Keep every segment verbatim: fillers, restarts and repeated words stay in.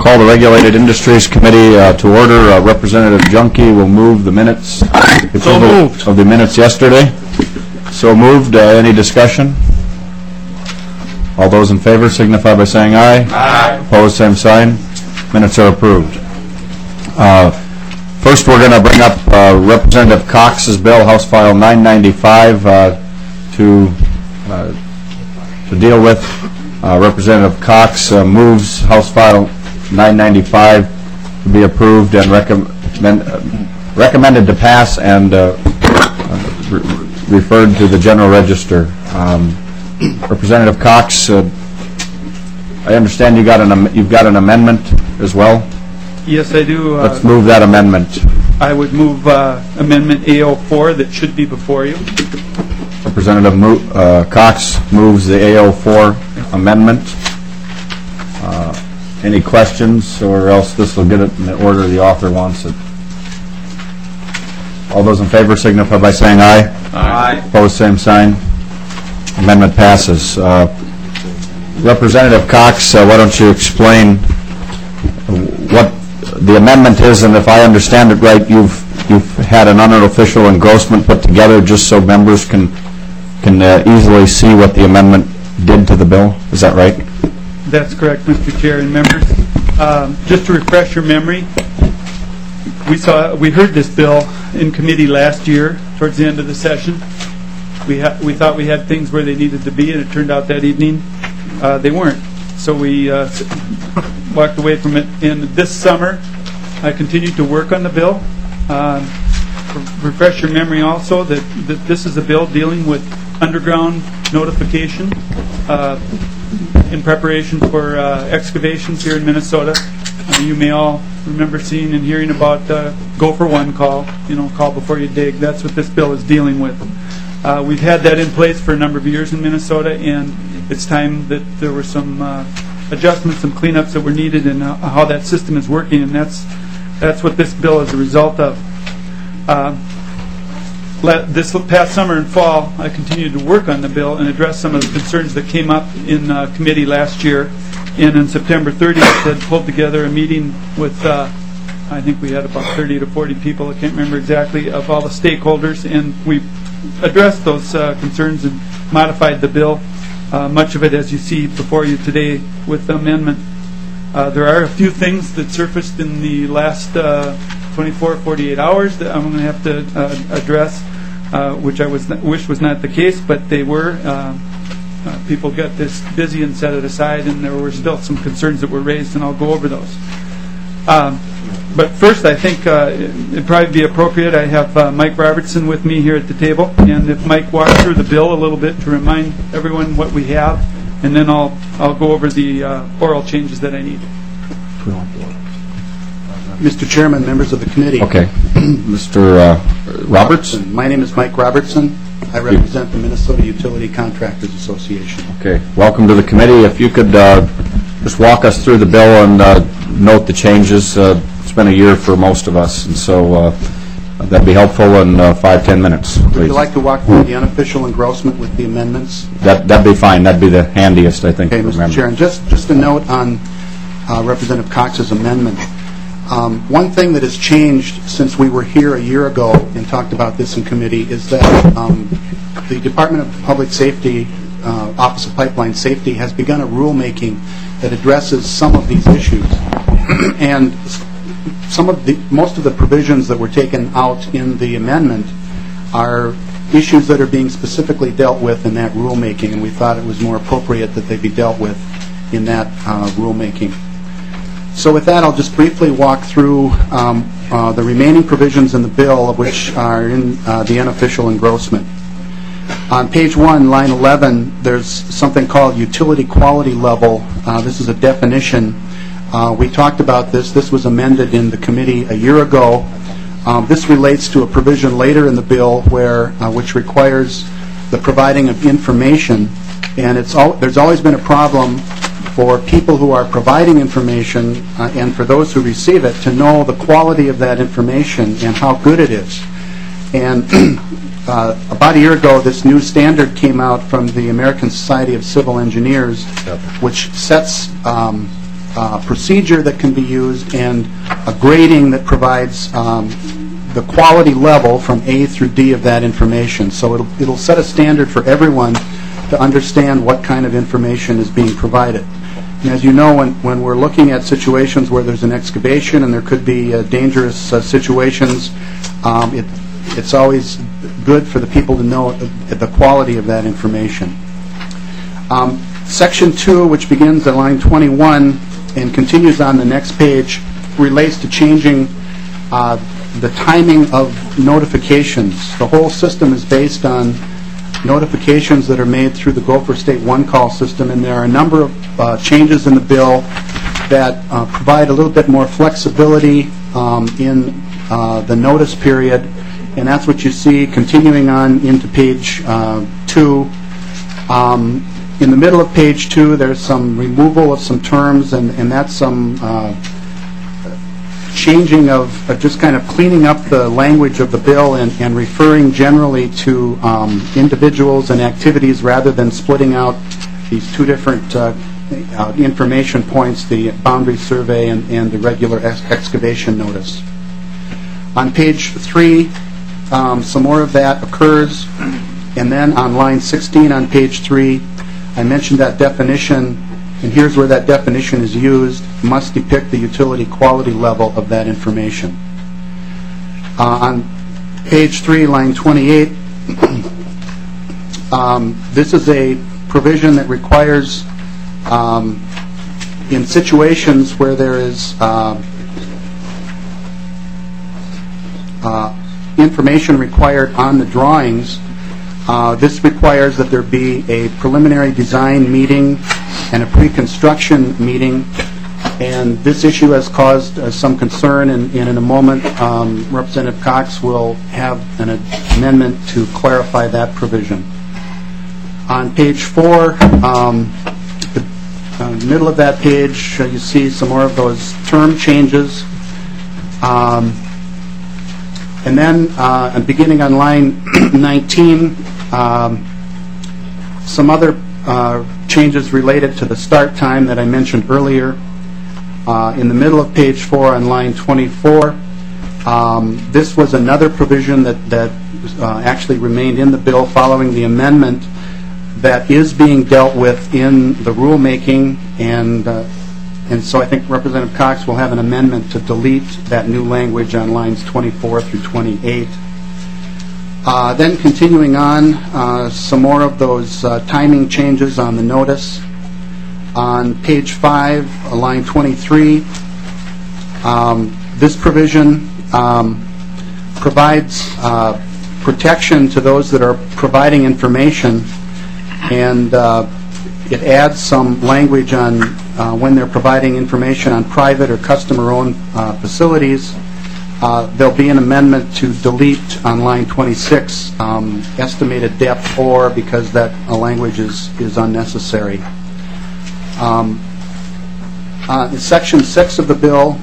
call the Regulated Industries Committee uh, to order. Uh, Representative Junkie will move the minutes. So moved. Of the minutes yesterday. So moved. Uh, any discussion? All those in favor signify by saying aye. Aye. Opposed, same sign. Minutes are approved. Uh, first, we're going to bring up uh, Representative Cox's bill, House File nine ninety-five, uh, to uh, to deal with. Uh, Representative Cox uh, moves House File nine ninety-five to be approved and recommend, uh, recommended to pass and uh, uh, re referred to the General Register. Um, Representative Cox, uh, I understand you got an you've got an amendment as well. Yes, I do. Uh, Let's move that amendment. I would move uh, Amendment A oh four that should be before you. Representative Mo uh, Cox moves the A oh four amendment. Uh, any questions, or else this will get it in the order the author wants it. All those in favor signify by saying aye. Aye. Opposed, same sign. Amendment passes. Uh, Representative Cox, uh, why don't you explain what the amendment is, and if I understand it right, you've you've had an unofficial engrossment put together just so members can can uh, easily see what the amendment did to the bill. Is that right? That's correct, Mister Chair and members. Um, just to refresh your memory, we saw we heard this bill in committee last year towards the end of the session. We ha we thought we had things where they needed to be, and it turned out that evening uh, they weren't. So we uh, walked away from it. And this summer, I continued to work on the bill. Um, refresh your memory also that, that this is a bill dealing with underground notification uh, in preparation for uh, excavations here in Minnesota. Uh, you may all remember seeing and hearing about uh, Go for One call, you know, call before you dig. That's what this bill is dealing with. Uh, we've had that in place for a number of years in Minnesota, and it's time that there were some uh, adjustments, some cleanups that were needed in uh, how that system is working, and that's that's what this bill is a result of. Uh, this past summer and fall, I continued to work on the bill and address some of the concerns that came up in uh, committee last year. And on September thirtieth, I pulled together a meeting with, uh, I think we had about thirty to forty people, I can't remember exactly, of all the stakeholders, and we addressed those uh, concerns and modified the bill. Uh, much of it, as you see before you today, with the amendment. Uh, there are a few things that surfaced in the last uh, twenty-four, forty-eight hours that I'm going to have to uh, address, uh, which I was wish was not the case, but they were. Uh, uh, people got this busy and set it aside, and there were still some concerns that were raised, and I'll go over those. Um, but first, I think uh, it'd probably be appropriate. I have uh, Mike Robertson with me here at the table, and if Mike walks through the bill a little bit to remind everyone what we have, and then I'll I'll go over the uh, oral changes that I need. Mister Chairman, members of the committee. Okay, Mister Uh, Roberts. My name is Mike Robertson. I represent the Minnesota Utility Contractors Association. Okay, welcome to the committee. If you could uh, just walk us through the bill and uh, note the changes. Uh, it's been a year for most of us, and so uh, that'd be helpful in uh, five, ten minutes, please. Would you like to walk through the unofficial engrossment with the amendments? That, that'd be fine. That'd be the handiest, I think. Okay, Mister Chair, and just, just a note on uh, Representative Cox's amendment. Um, one thing that has changed since we were here a year ago and talked about this in committee is that um, the Department of Public Safety, uh, Office of Pipeline Safety, has begun a rulemaking that addresses some of these issues. And some of the, most of the provisions that were taken out in the amendment are issues that are being specifically dealt with in that rulemaking, and we thought it was more appropriate that they be dealt with in that uh, rulemaking. So with that, I'll just briefly walk through um, uh, the remaining provisions in the bill, which are in uh, the unofficial engrossment. On page one, line eleven, there's something called utility quality level. Uh, this is a definition. Uh, we talked about this. This was amended in the committee a year ago. Um, this relates to a provision later in the bill where, uh, which requires the providing of information, and it's al there's always been a problem for people who are providing information uh, and for those who receive it to know the quality of that information and how good it is. And uh, about a year ago, this new standard came out from the American Society of Civil Engineers, which sets um, uh, procedure that can be used and a grading that provides um, the quality level from A through D of that information. So it'll, it'll set a standard for everyone to understand what kind of information is being provided. And as you know, when, when we're looking at situations where there's an excavation and there could be uh, dangerous uh, situations, um, it, it's always good for the people to know the quality of that information. Um, section two, which begins at line twenty-one and continues on the next page, relates to changing uh, the timing of notifications. The whole system is based on notifications that are made through the Gopher State One Call system, and there are a number of uh, changes in the bill that uh, provide a little bit more flexibility um, in uh, the notice period, and that's what you see continuing on into page uh, two. Um, in the middle of page two, there's some removal of some terms, and, and that's some uh, changing of, of just kind of cleaning up the language of the bill and, and referring generally to um, individuals and activities rather than splitting out these two different uh, uh, information points, the boundary survey and, and the regular ex excavation notice. On page three, um, some more of that occurs, and then on line sixteen on page three, I mentioned that definition, and here's where that definition is used: must depict the utility quality level of that information. Uh, on page three, line twenty-eight, um, this is a provision that requires, um, in situations where there is uh, uh, information required on the drawings, uh, this requires that there be a preliminary design meeting and a pre-construction meeting, and this issue has caused uh, some concern, and, and in a moment um, Representative Cox will have an amendment to clarify that provision. On page four, um, the uh, middle of that page, uh, you see some more of those term changes. Um, and then uh, beginning on line nineteen, um, some other Uh, changes related to the start time that I mentioned earlier. Uh, in the middle of page four on line twenty-four, um, this was another provision that, that uh, actually remained in the bill following the amendment that is being dealt with in the rulemaking, and, uh, and so I think Representative Cox will have an amendment to delete that new language on lines twenty-four through twenty-eight. Uh, then continuing on, uh, some more of those uh, timing changes on the notice. On page five, uh, line twenty-three, um, this provision um, provides uh, protection to those that are providing information, and uh, it adds some language on uh, when they're providing information on private or customer-owned uh, facilities. Uh, there'll be an amendment to delete on line twenty-six um, estimated depth or, because that uh, language is, is unnecessary. Um, uh, in section six of the bill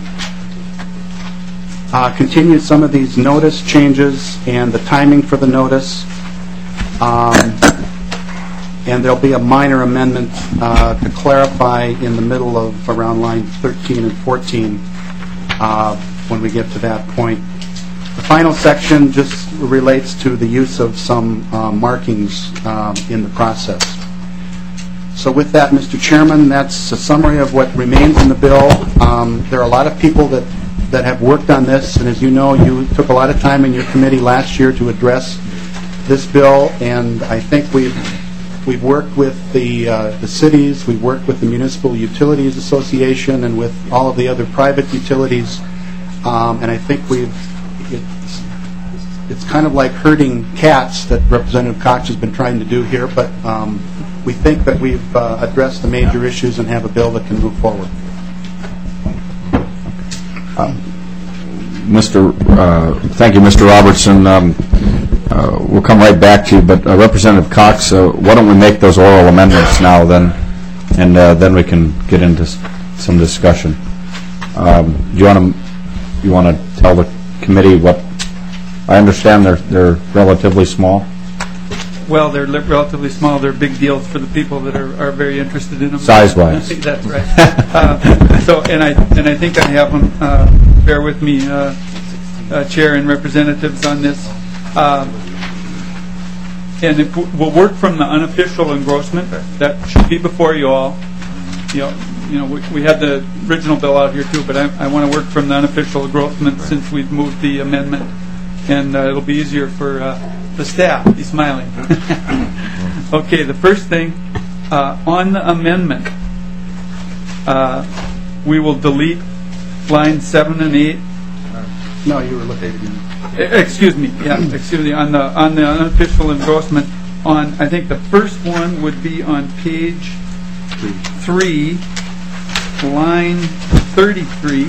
uh, continues some of these notice changes and the timing for the notice. Um, and there'll be a minor amendment uh, to clarify in the middle of around line thirteen and fourteen. Uh, when we get to that point. The final section just relates to the use of some uh, markings uh, in the process. So with that, Mister Chairman, that's a summary of what remains in the bill. Um, there are a lot of people that, that have worked on this, and as you know, you took a lot of time in your committee last year to address this bill, and I think we've we've worked with the uh, the cities, we've worked with the Municipal Utilities Association, and with all of the other private utilities. Um, and I think we've, it's, it's kind of like herding cats that Representative Cox has been trying to do here, but um, we think that we've uh, addressed the major issues and have a bill that can move forward. Um, Mister Uh, thank you, Mister Robertson. Um, uh, we'll come right back to you, but uh, Representative Cox, uh, why don't we make those oral amendments now then, and uh, then we can get into s some discussion. Um, do you want to You want to tell the committee what? I understand they're they're relatively small. Well, they're li- relatively small. They're big deals for the people that are, are very interested in them. Size-wise. That's right. uh, so, and I and I think I have them. Uh, bear with me, uh, uh, Chair and representatives, on this. Uh, and it w- we'll work from the unofficial engrossment. That should be before you all. You know, you know, we, we had the original bill out here too, but I, I want to work from the unofficial engrossment since we've moved the amendment, and uh, it'll be easier for. Uh, The staff, he's smiling. Okay, the first thing, uh, on the amendment, uh, we will delete lines seven and eight. No, you were looking at it. E- Excuse me, yeah, excuse me, on the, on the unofficial engrossment, on, I think the first one would be on page three, line thirty-three,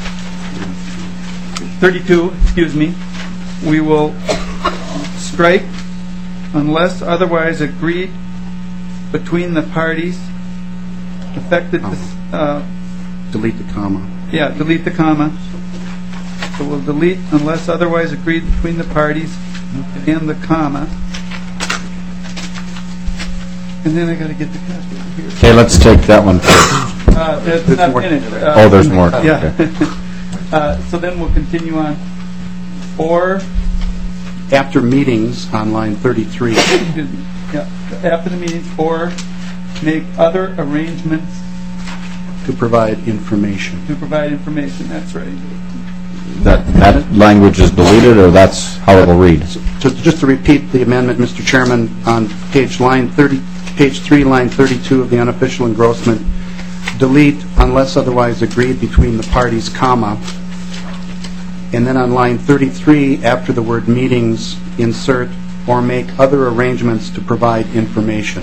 thirty-two, excuse me. We will strike unless otherwise agreed between the parties affected. Uh, Delete the comma. yeah, delete the comma. So we'll delete unless otherwise agreed between the parties and the comma. And then I got to get the copy over here. Okay, let's take that one first. Uh, it's not finished. Uh, Oh, there's more. Yeah. Okay. uh, so then we'll continue on. Or. After meetings on line thirty-three. Excuse me. Yeah, after the meetings, or make other arrangements To provide information. to provide information. That's right. That, that language is deleted, or that's how it'll read? Just, just to repeat the amendment, Mister Chairman, on page line thirty, page three, line thirty-two of the unofficial engrossment, delete unless otherwise agreed between the parties, comma, and then on line thirty-three, after the word meetings, insert or make other arrangements to provide information.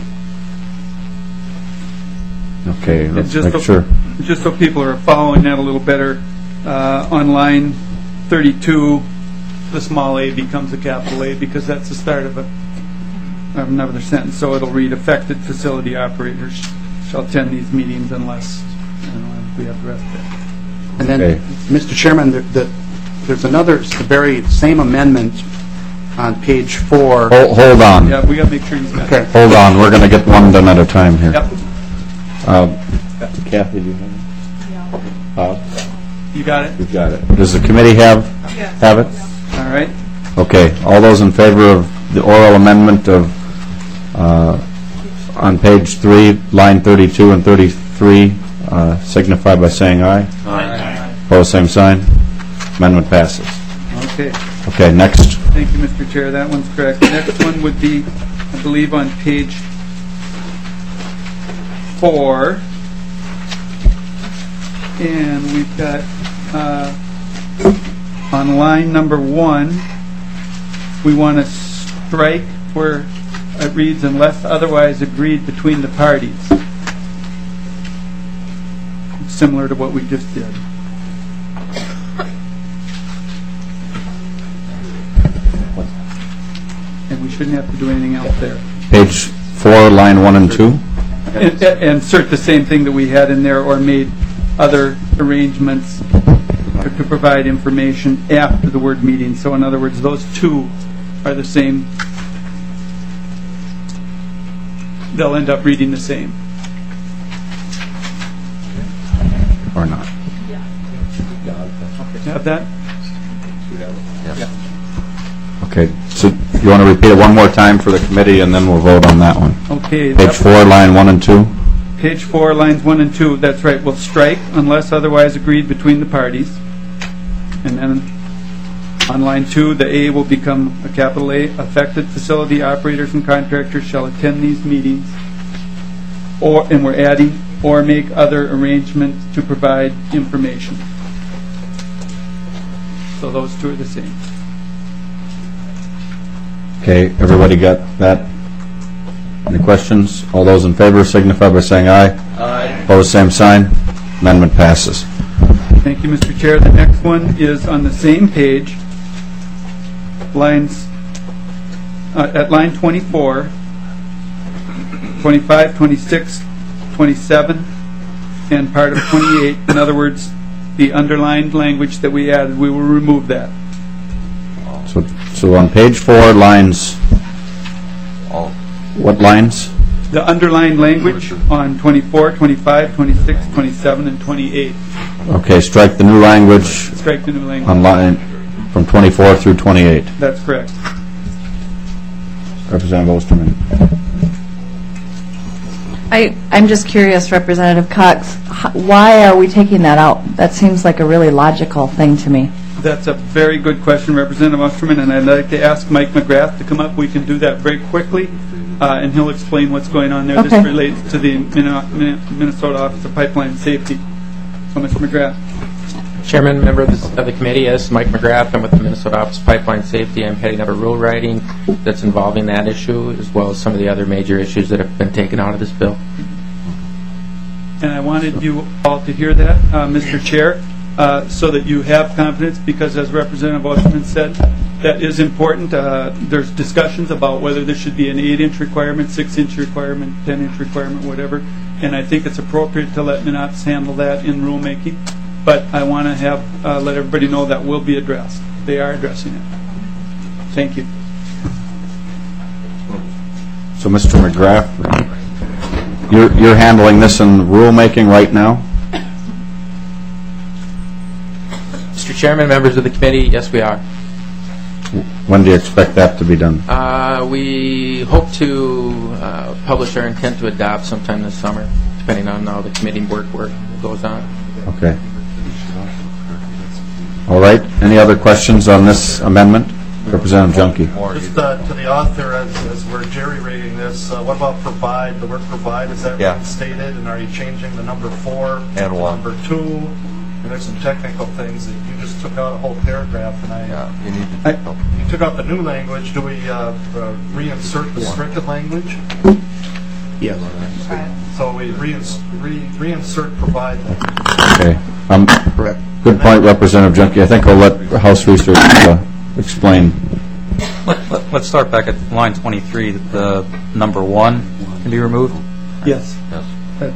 Okay, let's just make so, sure. Just so people are following that a little better, uh, on line thirty-two, the small a becomes a capital A because that's the start of, a, of another sentence. So it'll read, affected facility operators shall attend these meetings unless, I don't know if we have the rest of it. And then, Okay. Mister Chairman, the, the, there's another, the very same amendment on page four. Hold, hold on. Yeah, we got to make sure he's got it. Okay. Hold on, we're going to get one done at a time here. Yep, Uh, Kathy, do you have it? Uh, you got it. You've got it. Does the committee have, have it? All right. Okay, all those in favor of the oral amendment of, uh, on page three, line thirty-two and thirty-three, uh, signify by saying aye. Aye. Opposed, same sign. Amendment passes. Okay. Okay, next. Thank you, Mister Chair. That one's correct. The next one would be, I believe, on page four. And we've got, uh, on line number one, we want to strike where it reads, unless otherwise agreed between the parties. Similar to what we just did. And we shouldn't have to do anything else there. Page four, line one and two. And, and insert the same thing that we had in there, or made other arrangements to, to provide information after the word meeting. So in other words, those two are the same. They'll end up reading the same. Or not? Have that? Okay, so you want to repeat it one more time for the committee, and then we'll vote on that one. Okay. Page that- four, line one and two. Page four, lines one and two, that's right, we'll strike unless otherwise agreed between the parties. And then on line two, the A will become a capital A. Affected facility operators and contractors shall attend these meetings, or, and we're adding, or make other arrangements to provide information. So those two are the same. Okay, everybody got that? Any questions? All those in favor signify by saying aye. Aye. Opposed, same sign. Amendment passes. Thank you, Mister Chair. The next one is on the same page, lines, uh, at line twenty-four, twenty-five, twenty-six, twenty-seven, and part of twenty-eight. In other words, the underlined language that we added, we will remove that. So, so on page four, lines all. What lines? The underlined language on twenty-four, twenty-five, twenty-six, twenty-seven, and twenty-eight. Okay, strike the new language Strike the new language. on line from twenty-four through twenty-eight. That's correct. Representative Osterman. I, I'm just curious, Representative Cox, h- why are we taking that out? That seems like a really logical thing to me. That's a very good question, Representative Osterman, and I'd like to ask Mike McGrath to come up. We can do that very quickly, uh, and he'll explain what's going on there. Okay. This relates to the Min- Minnesota Office of Pipeline Safety. So, Mister McGrath. Chairman, member of the, of the committee, yes, Mike McGrath. I'm with the Minnesota Office of Pipeline Safety. I'm heading up a rule writing that's involving that issue, as well as some of the other major issues that have been taken out of this bill. And I wanted you all to hear that, uh, Mister Chair, uh, so that you have confidence, because as Representative Osterman said, that is important. Uh, there's discussions about whether this should be an eight-inch requirement, six-inch requirement, ten-inch requirement, whatever, and I think it's appropriate to let MnOps handle that in rulemaking. But I want to have uh, let everybody know that will be addressed. They are addressing it. Thank you. So, Mister McGrath, you're, you're handling this in rulemaking right now? Mister Chairman, members of the committee, yes, we are. When do you expect that to be done? Uh, we hope to uh, publish our intent to adopt sometime this summer, depending on how the committee work work goes on. Okay. All right. Any other questions on this amendment? Representative Junkie. Just uh, to the author, as, as we're jerry-rigging this, uh, what about provide? The word provide, is that Yeah. stated? And are you changing the number four And to one. number two? And there's some technical things that you just took out a whole paragraph, and I, Yeah, you need I- to. you took out the new language. Do we uh, uh, reinsert the stricken language? Yes. So we reins- re- reinsert provide then. Okay. Um, Correct. good point, Representative Junkie. I think I'll let House Research uh, explain. Let, let, let's start back at line twenty-three. The number one can be removed, Yes. Yes. Uh,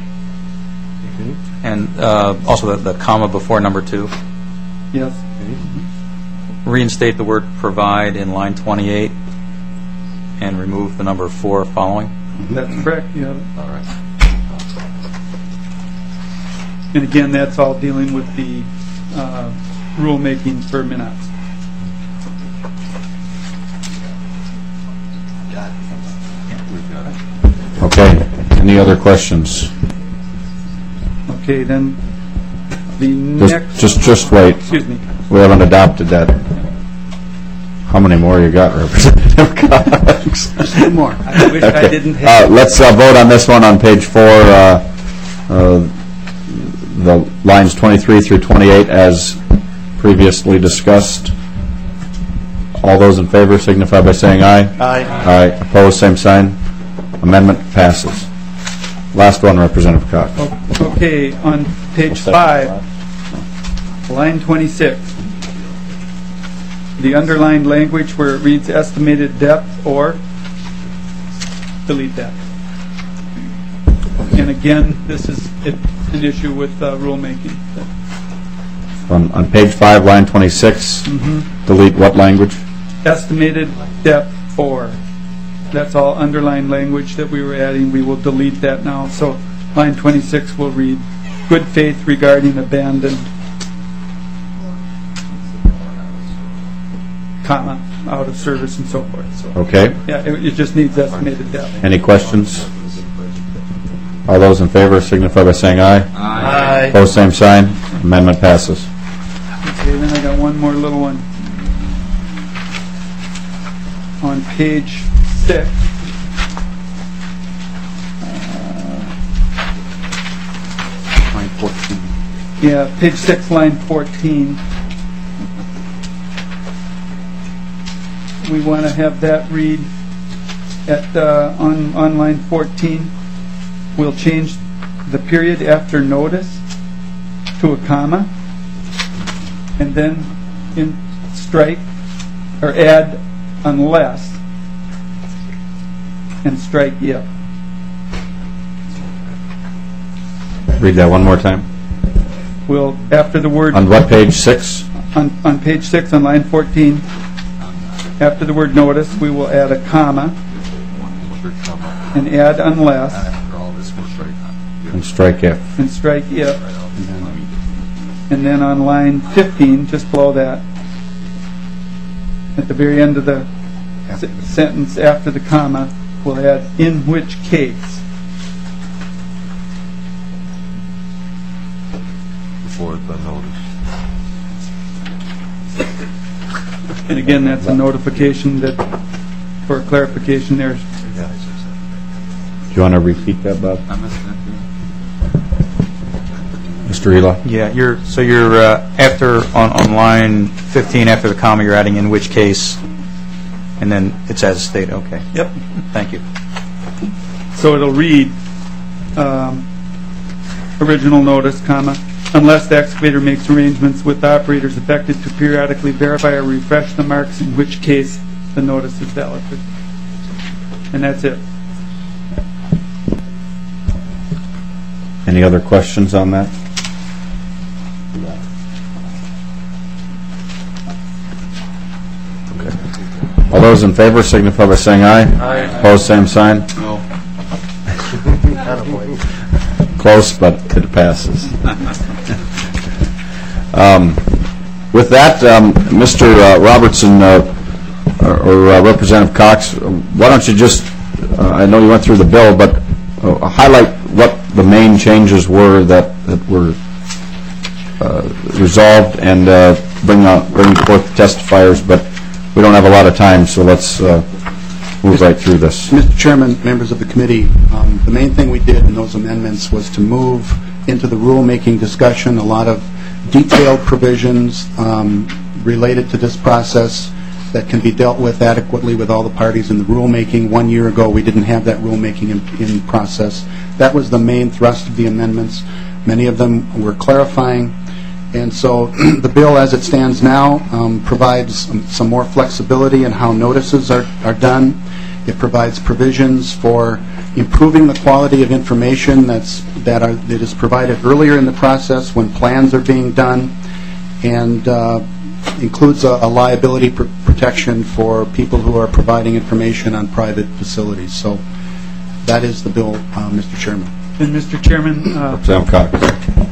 and uh, also the, the comma before number two. yes. Reinstate the word provide in line twenty-eight, and remove the number four following. That's correct. You have it. All right. And again, that's all dealing with the uh, rulemaking for MnOps. Okay. Any other questions? Okay, then the Just, next. just, just wait. Excuse me. We haven't adopted that. How many more you got, Representative Cox? Two more. I wish I Okay. didn't have. Uh, let's uh, vote on this one on page four. Uh, uh, the lines twenty-three through twenty-eight, as previously discussed. All those in favor signify by saying aye. Aye. Aye. Opposed, same sign. Amendment passes. Last one, Representative Cox. Okay, on page five, line twenty-six, the underlined language where it reads estimated depth or, delete that. And again, this is it- an issue with uh, rulemaking. On, on page five, line twenty-six, delete what language? Estimated depth or. That's all underlined language that we were adding. We will delete that now. So line twenty-six will read, good faith regarding abandoned, comma, out of service and so forth. So, Okay. yeah, it, it just needs estimated depth. Any questions? All those in favor signify by saying aye. Aye. Opposed, same sign. Amendment passes. Okay, then I got one more little one. On page six. Line fourteen. Yeah, page six, line fourteen. We want to have that read at, uh, on, on line fourteen. We'll change the period after notice to a comma, and then in strike, or add unless, and strike if. Read that one more time. We'll, after the word... On what page? Six? On, on page six, on line fourteen, after the word notice, we will add a comma, After comma. and add unless, After all this, we'll strike And strike if. and strike if. right out. And then on line fifteen, just below that, at the very end of the s- sentence after the comma, we'll add in which case. Before the notice. And again, that's a notification that, for clarification there. Do you want to repeat that, Bob? I missed that. Mister Ela? Yeah, you're, so you're, uh, after, on, on line fifteen, after the comma, you're adding in which case, and then it's as stated, okay. Yep. Thank you. So it'll read, um, original notice, comma, unless the excavator makes arrangements with the operators affected to periodically verify or refresh the marks, in which case the notice is valid. And that's it. Any other questions on that? Okay. All those in favor signify by saying aye. Aye. Opposed, same sign. No. Close, but it passes. Um, With that, um, Mister uh, Robertson, uh, or or, uh, Representative Cox, why don't you just, uh, I know you went through the bill, but uh, highlight what the main changes were that that were uh, resolved, and uh, bring out, bring forth testifiers, but we don't have a lot of time, so let's uh, move right through this. Mister Chairman, members of the committee, um, the main thing we did in those amendments was to move into the rulemaking discussion a lot of detailed provisions um, related to this process that can be dealt with adequately with all the parties in the rulemaking. One year ago, we didn't have that rulemaking in, in process. That was the main thrust of the amendments. Many of them were clarifying. And so the bill as it stands now um, provides some, some more flexibility in how notices are, are done. It provides provisions for improving the quality of information that's, that, are, that is provided earlier in the process when plans are being done, and uh, includes a, a liability pr protection for people who are providing information on private facilities. So that is the bill, uh, Mister Chairman. And Mister Chairman, uh, Representative Cox.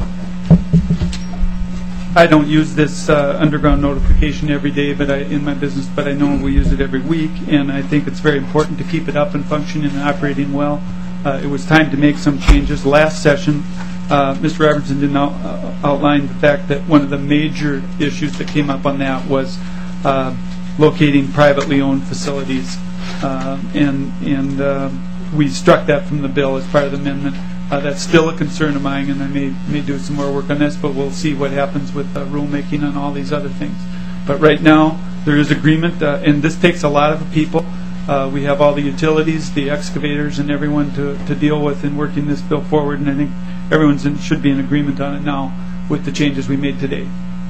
I don't use this uh, underground notification every day, but I, in my business, but I know we use it every week, and I think it's very important to keep it up and functioning and operating well. Uh, it was time to make some changes. Last session, uh, Mister Robertson did not uh, outline the fact that one of the major issues that came up on that was uh, locating privately owned facilities, uh, and and uh, we struck that from the bill as part of the amendment. Uh, that's still a concern of mine, and I may may do some more work on this, but we'll see what happens with uh, rulemaking and all these other things. But right now, there is agreement, uh, and this takes a lot of people. Uh, we have all the utilities, the excavators, and everyone to, to deal with in working this bill forward, and I think everyone should be in agreement on it now with the changes we made today.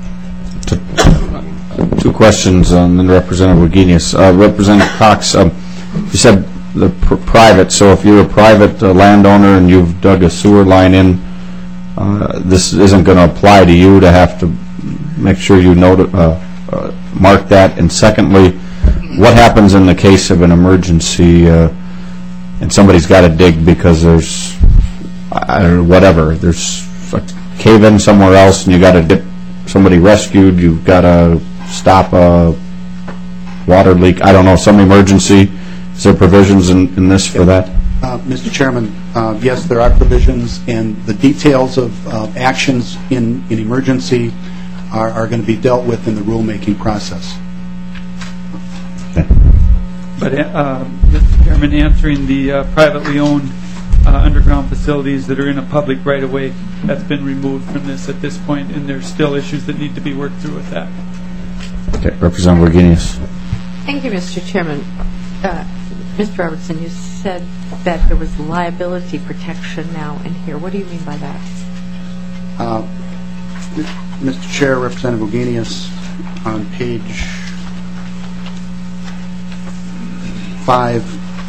Two questions, and then Representative Wagenius. Uh, Representative Cox, um, you said the pr private, so if you're a private uh, landowner and you've dug a sewer line in, uh, this isn't going to apply to you to have to make sure you note, uh, uh, mark that. And secondly, what happens in the case of an emergency uh, and somebody's got to dig because there's, I don't know, whatever, there's a cave-in somewhere else and you got to dip somebody rescued, you've got to stop a water leak, I don't know, some emergency. Is there provisions in, in this for that? Uh, Mister Chairman, uh, yes, there are provisions, and the details of uh, actions in, in emergency are, are going to be dealt with in the rulemaking process. Okay. But, uh, Mister Chairman, answering the uh, privately owned uh, underground facilities that are in a public right-of-way, that's been removed from this at this point, and there's still issues that need to be worked through with that. Okay. Representative Wagenius. Thank you, Mister Chairman. Uh, Mister Robertson, you said that there was liability protection now in here. What do you mean by that? Uh, Mister Chair, Representative Wagenius, on page five,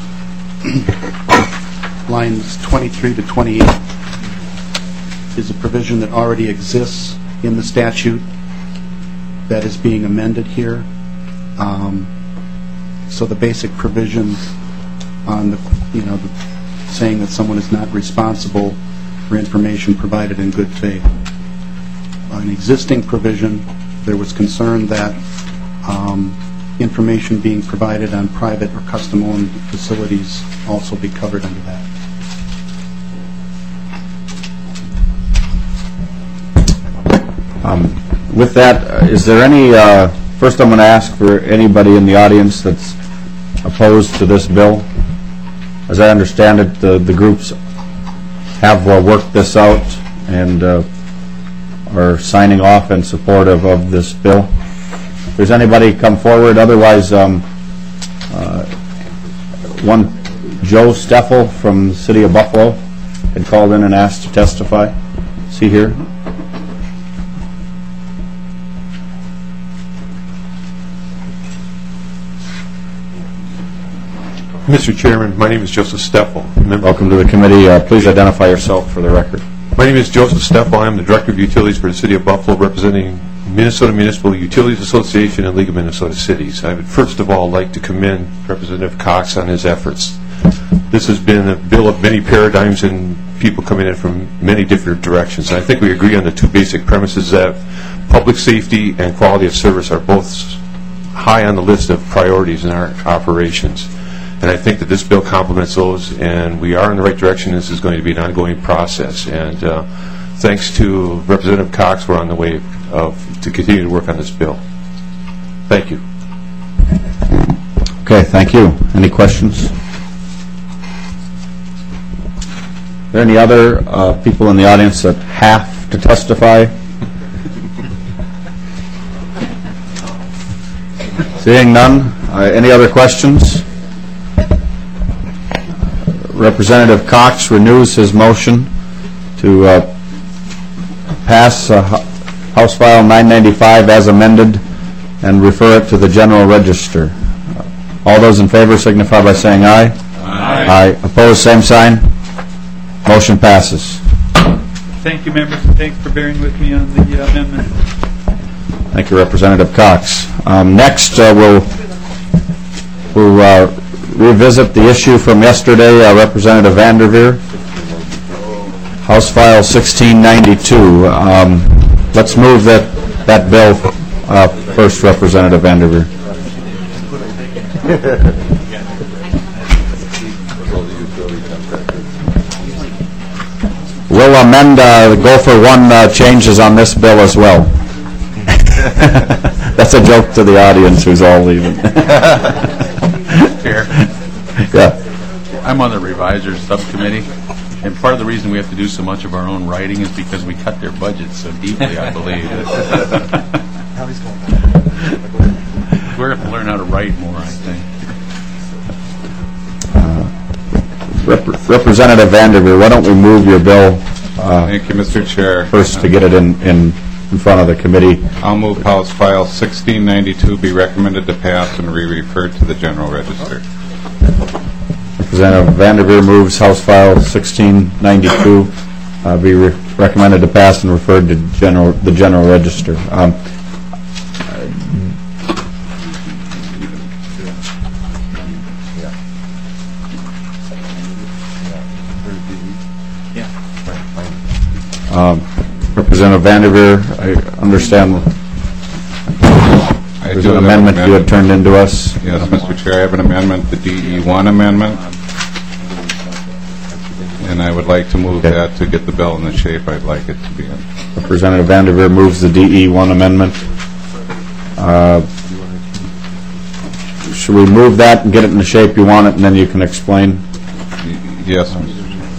lines twenty-three to twenty-eight, is a provision that already exists in the statute that is being amended here. Um, so the basic provision on the you know, saying that someone is not responsible for information provided in good faith. An existing provision, there was concern that um, information being provided on private or custom-owned facilities also be covered under that. Um, With that, uh, is there any, uh, first I'm going to ask for anybody in the audience that's opposed to this bill. As I understand it, the, the groups have uh, worked this out and uh, are signing off in support of, of this bill. If there's anybody come forward, otherwise, um, uh, one Joe Steffel from the city of Buffalo had called in and asked to testify. Is he here? Mister Chairman, my name is Joseph Steffel. Member Welcome to the committee. Uh, please identify yourself for the record. My name is Joseph Steffel. I am the Director of Utilities for the City of Buffalo, representing Minnesota Municipal Utilities Association and League of Minnesota Cities. I would first of all like to commend Representative Cox on his efforts. This has been a bill of many paradigms and people coming in from many different directions. And I think we agree on the two basic premises that public safety and quality of service are both high on the list of priorities in our operations. And I think that this bill complements those, and we are in the right direction. This is going to be an ongoing process. And uh, thanks to Representative Cox, we're on the way of to continue to work on this bill. Thank you. Okay, thank you. Any questions? Are there any other uh, people in the audience that have to testify? Seeing none, uh, any other questions? Representative Cox renews his motion to uh, pass uh, House File nine ninety-five as amended and refer it to the General Register. All those in favor signify by saying aye. Aye. Aye. Opposed, same sign. Motion passes. Thank you, members, and thanks for bearing with me on the uh, amendment. Thank you, Representative Cox. Um, next, uh, we'll, we'll uh, revisit the issue from yesterday, uh, Representative Vanderveer, House File sixteen ninety-two. Um, let's move that, that bill uh, first, Representative Vanderveer. We'll amend uh, the Gopher one uh, changes on this bill as well. That's a joke to the audience who's all leaving. Chair. Yeah. I'm on the revisers subcommittee, and part of the reason we have to do so much of our own writing is because we cut their budgets so deeply, I believe. We're going to have to learn how to write more, I think. Uh, Rep Representative Vanderveer, why don't we move your bill uh, Thank you, Mister Chair. first to get it in, in, in front of the committee. I'll move House File sixteen ninety-two be recommended to pass and be referred to the General Register. Representative Vanderveer moves House File sixteen ninety-two uh, be re recommended to pass and referred to general the General Register. Um, um, Representative Vanderveer, I understand I there's do an have amendment an you had turned into us. Yes, Mister Chair, I have an amendment, the D E one amendment, and I would like to move Okay. that to get the bill in the shape I'd like it to be in. Representative Vanderveer moves the D E one amendment. Uh, should we move that and get it in the shape you want it, and then you can explain? Y- Yes, Mister Chair.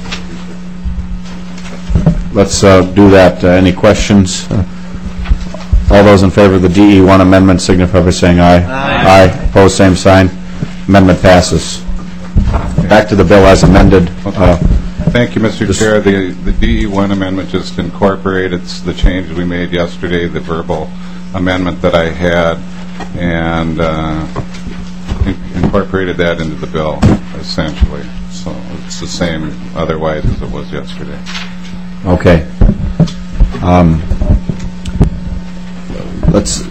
Let's uh, do that. Uh, any questions? Uh, all those in favor of the D E one amendment signify by saying aye. Aye. Aye. Opposed, same sign. Amendment passes. Back to the bill as amended. Uh, Thank you, Mister Chair. The, the D E one amendment just incorporated the change we made yesterday, the verbal amendment that I had, and uh, in- incorporated that into the bill, essentially. So it's the same otherwise as it was yesterday. Okay. Um, let's.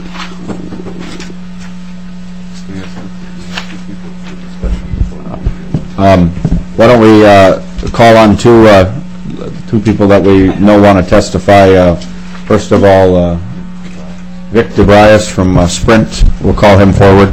Um, why don't we uh, call on two uh, two people that we know want to testify. Uh, first of all, uh, Vic DeBrias from uh, Sprint. We'll call him forward.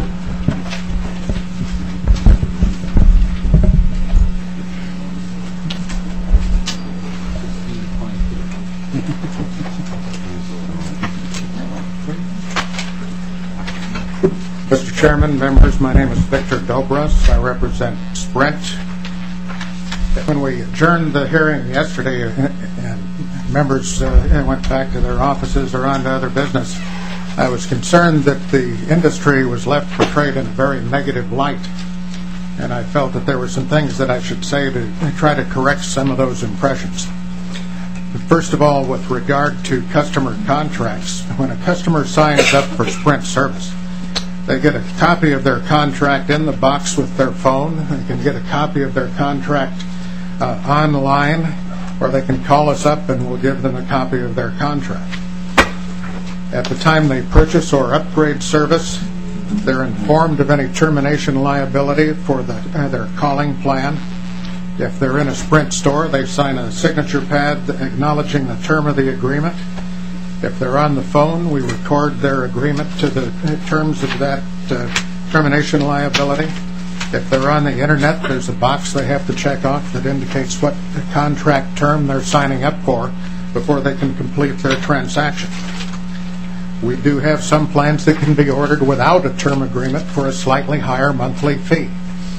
Mister Chairman, members, my name is Victor Dobras. I represent Sprint. When we adjourned the hearing yesterday and members uh, went back to their offices or on to other business, I was concerned that the industry was left portrayed in a very negative light. And I felt that there were some things that I should say to try to correct some of those impressions. First of all, with regard to customer contracts, when a customer signs up for Sprint service, they get a copy of their contract in the box with their phone. They can get a copy of their contract uh, online, or they can call us up and we'll give them a copy of their contract. At the time they purchase or upgrade service, they're informed of any termination liability for the, uh, their calling plan. If they're in a Sprint store, they sign a signature pad acknowledging the term of the agreement. If they're on the phone, we record their agreement to the terms of that uh, termination liability. If they're on the internet, there's a box they have to check off that indicates what contract term they're signing up for before they can complete their transaction. We do have some plans that can be ordered without a term agreement for a slightly higher monthly fee.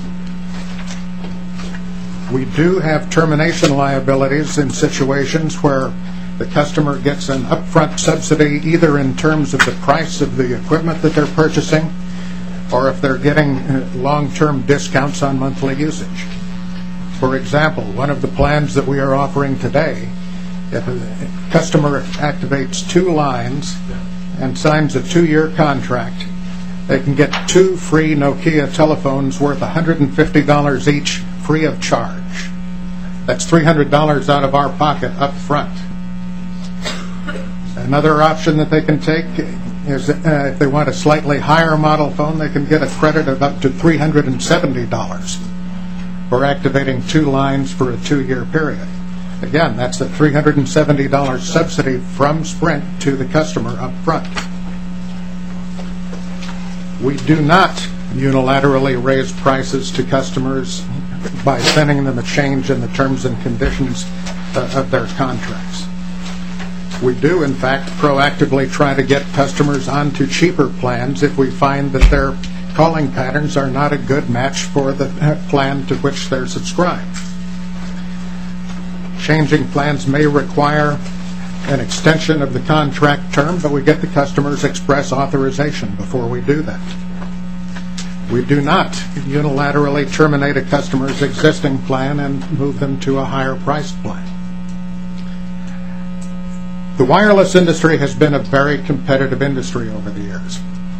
We do have termination liabilities in situations where the customer gets an upfront subsidy either in terms of the price of the equipment that they're purchasing or if they're getting uh, long-term discounts on monthly usage. For example, one of the plans that we are offering today, if a customer activates two lines and signs a two-year contract, they can get two free Nokia telephones worth one hundred fifty dollars each free of charge. That's three hundred dollars out of our pocket up front. Another option that they can take is uh, if they want a slightly higher model phone, they can get a credit of up to three hundred seventy dollars for activating two lines for a two-year period. Again, that's a three hundred seventy dollars subsidy from Sprint to the customer up front. We do not unilaterally raise prices to customers by sending them a change in the terms and conditions uh, of their contracts. We do, in fact, proactively try to get customers onto cheaper plans if we find that their calling patterns are not a good match for the plan to which they're subscribed. Changing plans may require an extension of the contract term, but we get the customer's express authorization before we do that. We do not unilaterally terminate a customer's existing plan and move them to a higher priced plan. The wireless industry has been a very competitive industry over the years.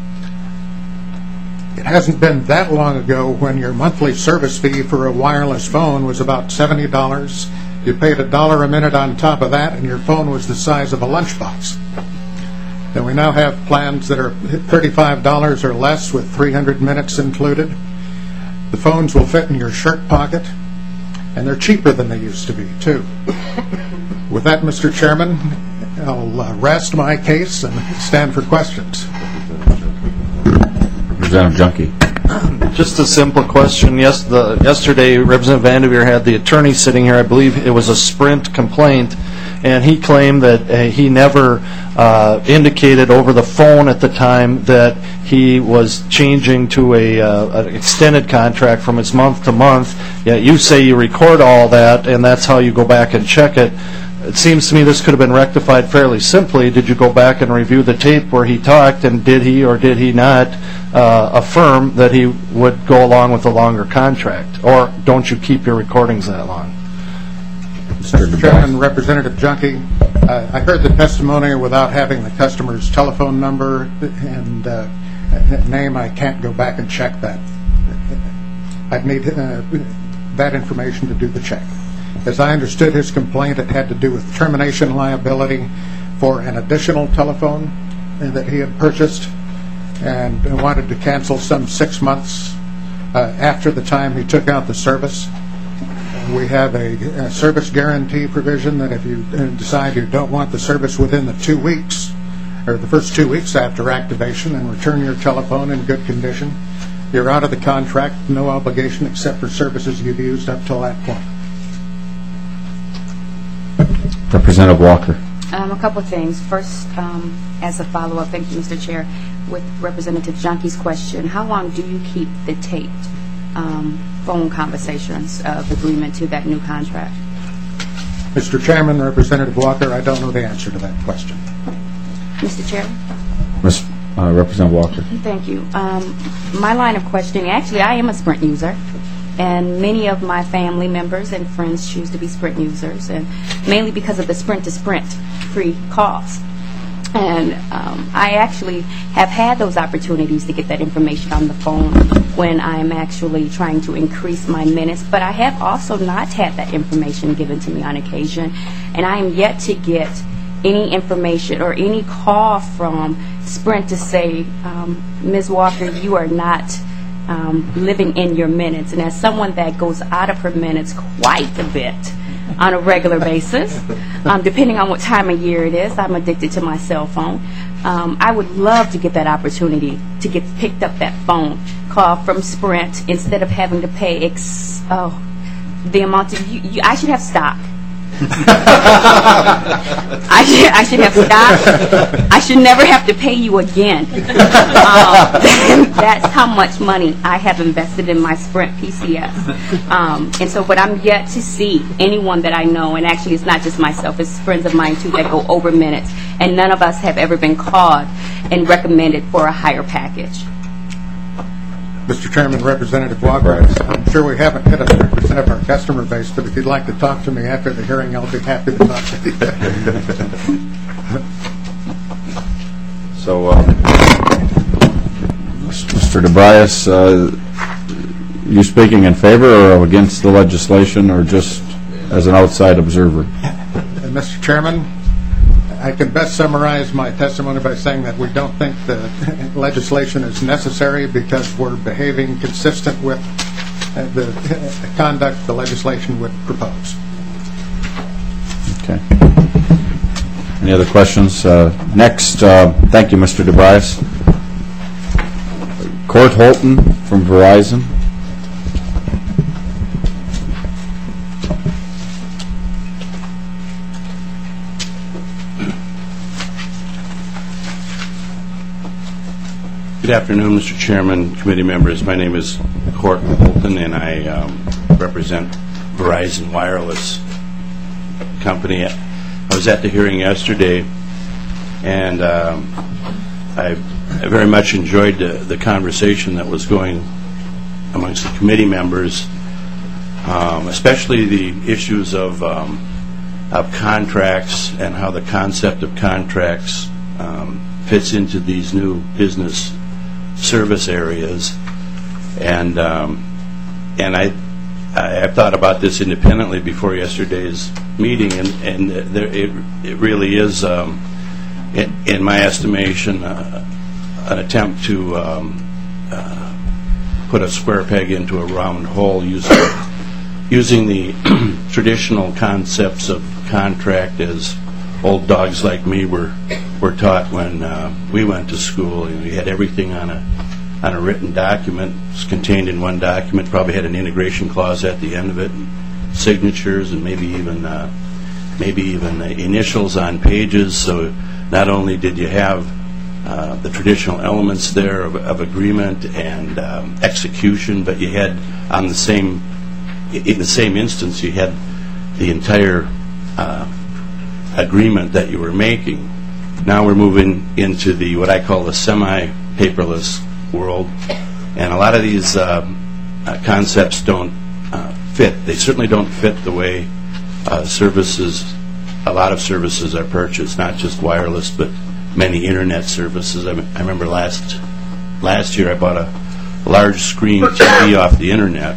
It hasn't been that long ago when your monthly service fee for a wireless phone was about seventy dollars. You paid a dollar a minute on top of that, and your phone was the size of a lunchbox. And we now have plans that are thirty-five dollars or less with three hundred minutes included. The phones will fit in your shirt pocket, and they're cheaper than they used to be, too. With that, Mister Chairman, I'll uh, rest my case and stand for questions. Representative Junkie. Just a simple question. Yes, the, yesterday, Representative Vanderveer had the attorney sitting here. I believe it was a Sprint complaint, and he claimed that uh, he never uh, indicated over the phone at the time that he was changing to a uh, an extended contract from its month to month. Yet you say you record all that, and that's how you go back and check it. It seems to me this could have been rectified fairly simply. Did you go back and review the tape where he talked, and did he or did he not uh, affirm that he would go along with a longer contract? Or don't you keep your recordings that long? Mister Chairman, Representative Junkie, uh, I heard the testimony without having the customer's telephone number and uh, name. I can't go back and check that. I'd need uh, that information to do the check. As I understood his complaint, it had to do with termination liability for an additional telephone that he had purchased and wanted to cancel some six months uh, after the time he took out the service. we have a, a service guarantee provision that if you uh, decide you don't want the service within the two weeks, or the first two weeks after activation, and return your telephone in good condition, you're out of the contract, no obligation except for services you've used up till that point. Representative Walker. Um, a couple of things. First, um, as a follow-up, thank you, Mister Chair, with Representative Junke's question, how long do you keep the taped um, phone conversations of agreement to that new contract? Mister Chairman, Representative Walker, I don't know the answer to that question. Mister Chair? Miz Uh, Representative Walker. Thank you. Um, my line of questioning, actually, I am a Sprint user, and many of my family members and friends choose to be Sprint users, and mainly because of the Sprint-to-Sprint free calls. And um, I actually have had those opportunities to get that information on the phone when I'm actually trying to increase my minutes, but I have also not had that information given to me on occasion, and I am yet to get any information or any call from Sprint to say, um, Miz Walker, you are not um, living in your minutes. And as someone that goes out of her minutes quite a bit on a regular basis, um, depending on what time of year it is, I'm addicted to my cell phone. Um, I would love to get that opportunity to get picked up that phone call from Sprint instead of having to pay ex oh, the amount of, you, you, I should have stock. I should, I should have stopped. I should never have to pay you again. Um, that's how much money I have invested in my Sprint P C S. Um, and so, but I'm yet to see anyone that I know, and actually it's not just myself, it's friends of mine too that go over minutes, and none of us have ever been called and recommended for a higher package. Mister Chairman, Representative Walker, I'm sure we haven't hit a hundred percent of our customer base, but if you'd like to talk to me after the hearing, I'll be happy to talk to you. So, uh, Mister DeBrias, uh, you speaking in favor or against the legislation, or just as an outside observer? Uh, Mister Chairman, I can best summarize my testimony by saying that we don't think the legislation is necessary because we're behaving consistent with uh, the uh, conduct the legislation would propose. Okay. Any other questions? Uh, next, uh, thank you, Mister DeBrias. Court Holton from Verizon. Good afternoon, Mister Chairman, committee members. My name is Court Holton, and I um, represent Verizon Wireless Company. I was at the hearing yesterday, and um, I, I very much enjoyed the, the conversation that was going amongst the committee members, um, especially the issues of, um, of contracts and how the concept of contracts um, fits into these new business service areas, and um, and I I I've thought about this independently before yesterday's meeting, and and there, it it really is, um, in, in my estimation, uh, an attempt to um, uh, put a square peg into a round hole using using the traditional concepts of contract as old dogs like me were were taught when uh, we went to school. You know, you had everything on a on a written document. It was contained in one document. Probably had an integration clause at the end of it, and signatures, and maybe even uh, maybe even uh, initials on pages. So not only did you have uh, the traditional elements there of, of agreement and um, execution, but you had on the same in the same instance you had the entire uh, agreement that you were making. Now we're moving into the what I call the semi-paperless world, and a lot of these uh, uh, concepts don't uh, fit. They certainly don't fit the way uh, services, a lot of services are purchased, not just wireless, but many internet services. I, I remember last last year I bought a large screen T V off the internet,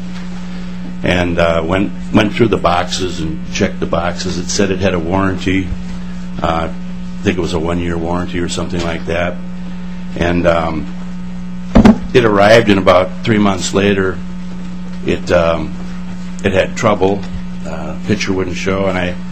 and uh, went went through the boxes and checked the boxes. It said it had a warranty. Uh, I think it was a one-year warranty or something like that. And um, it arrived, and about three months later, it um, it had trouble. uh, picture wouldn't show, and I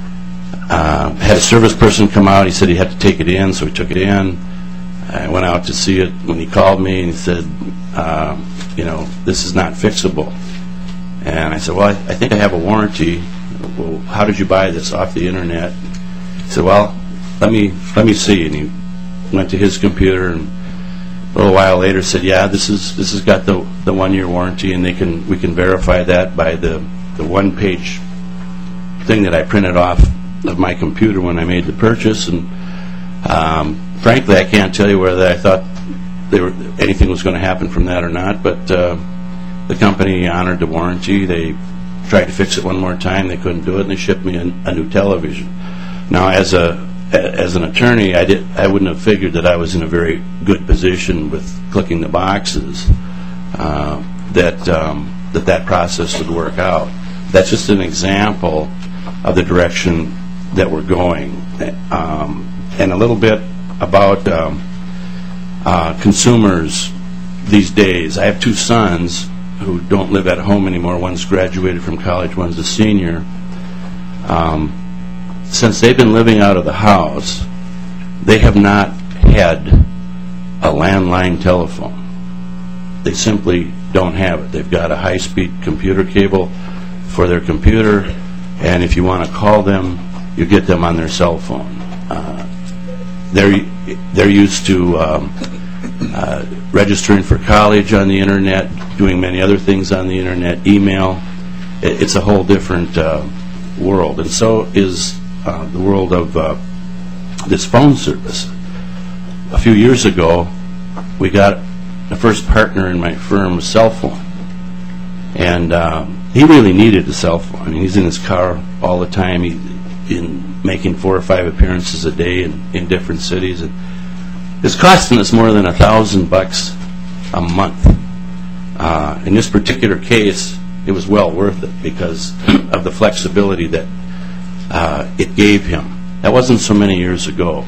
uh, had a service person come out. He said he had to take it in, so he took it in. I went out to see it when he called me, and he said, uh, you know, this is not fixable. And I said, well, I, I think I have a warranty. Well, how did you buy this? Off the internet? He said, well, let me let me see. And he went to his computer, and a little while later said, yeah, this is this has got the the one year warranty, and they can we can verify that by the the one page thing that I printed off of my computer when I made the purchase. And um, frankly, I can't tell you whether I thought they were anything was going to happen from that or not, but uh, the company honored the warranty. They tried to fix it one more time. They couldn't do it, and they shipped me a, a new television. Now, as a as an attorney, I did I wouldn't have figured that I was in a very good position with clicking the boxes uh, that um, that that process would work out. That's just an example of the direction that we're going, um, and a little bit about um, uh, consumers these days. I have two sons who don't live at home anymore. One's graduated from college, one's a senior. Um, since they've been living out of the house, they have not had a landline telephone. They simply don't have it. They've got a high-speed computer cable for their computer, and if you want to call them, you get them on their cell phone. Uh, they're they're used to um, uh, registering for college on the internet, doing many other things on the internet, email. It, it's a whole different uh, world, and so is uh, the world of uh, this phone service. A few years ago, we got the first partner in my firm a cell phone, and um, he really needed a cell phone. I mean, he's in his car all the time. He in making four or five appearances a day in, in different cities. And it's costing us more than a thousand bucks a month. Uh, in this particular case, it was well worth it because of the flexibility that uh, it gave him. That wasn't so many years ago.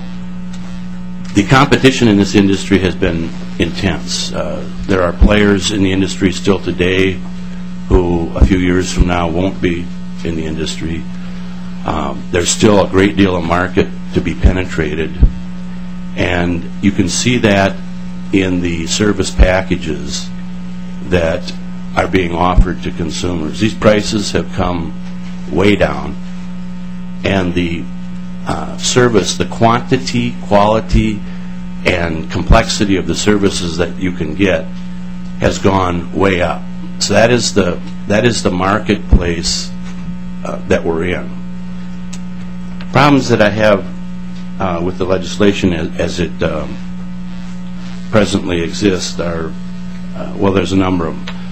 The competition in this industry has been intense. Uh, there are players in the industry still today who a few years from now won't be in the industry. Um, there's still a great deal of market to be penetrated, and you can see that in the service packages that are being offered to consumers. These prices have come way down, and the uh, service, the quantity, quality, and complexity of the services that you can get has gone way up. So that is the that is the marketplace uh, that we're in. Problems that I have uh, with the legislation as, as it um, presently exists are, uh, well, there's a number of them.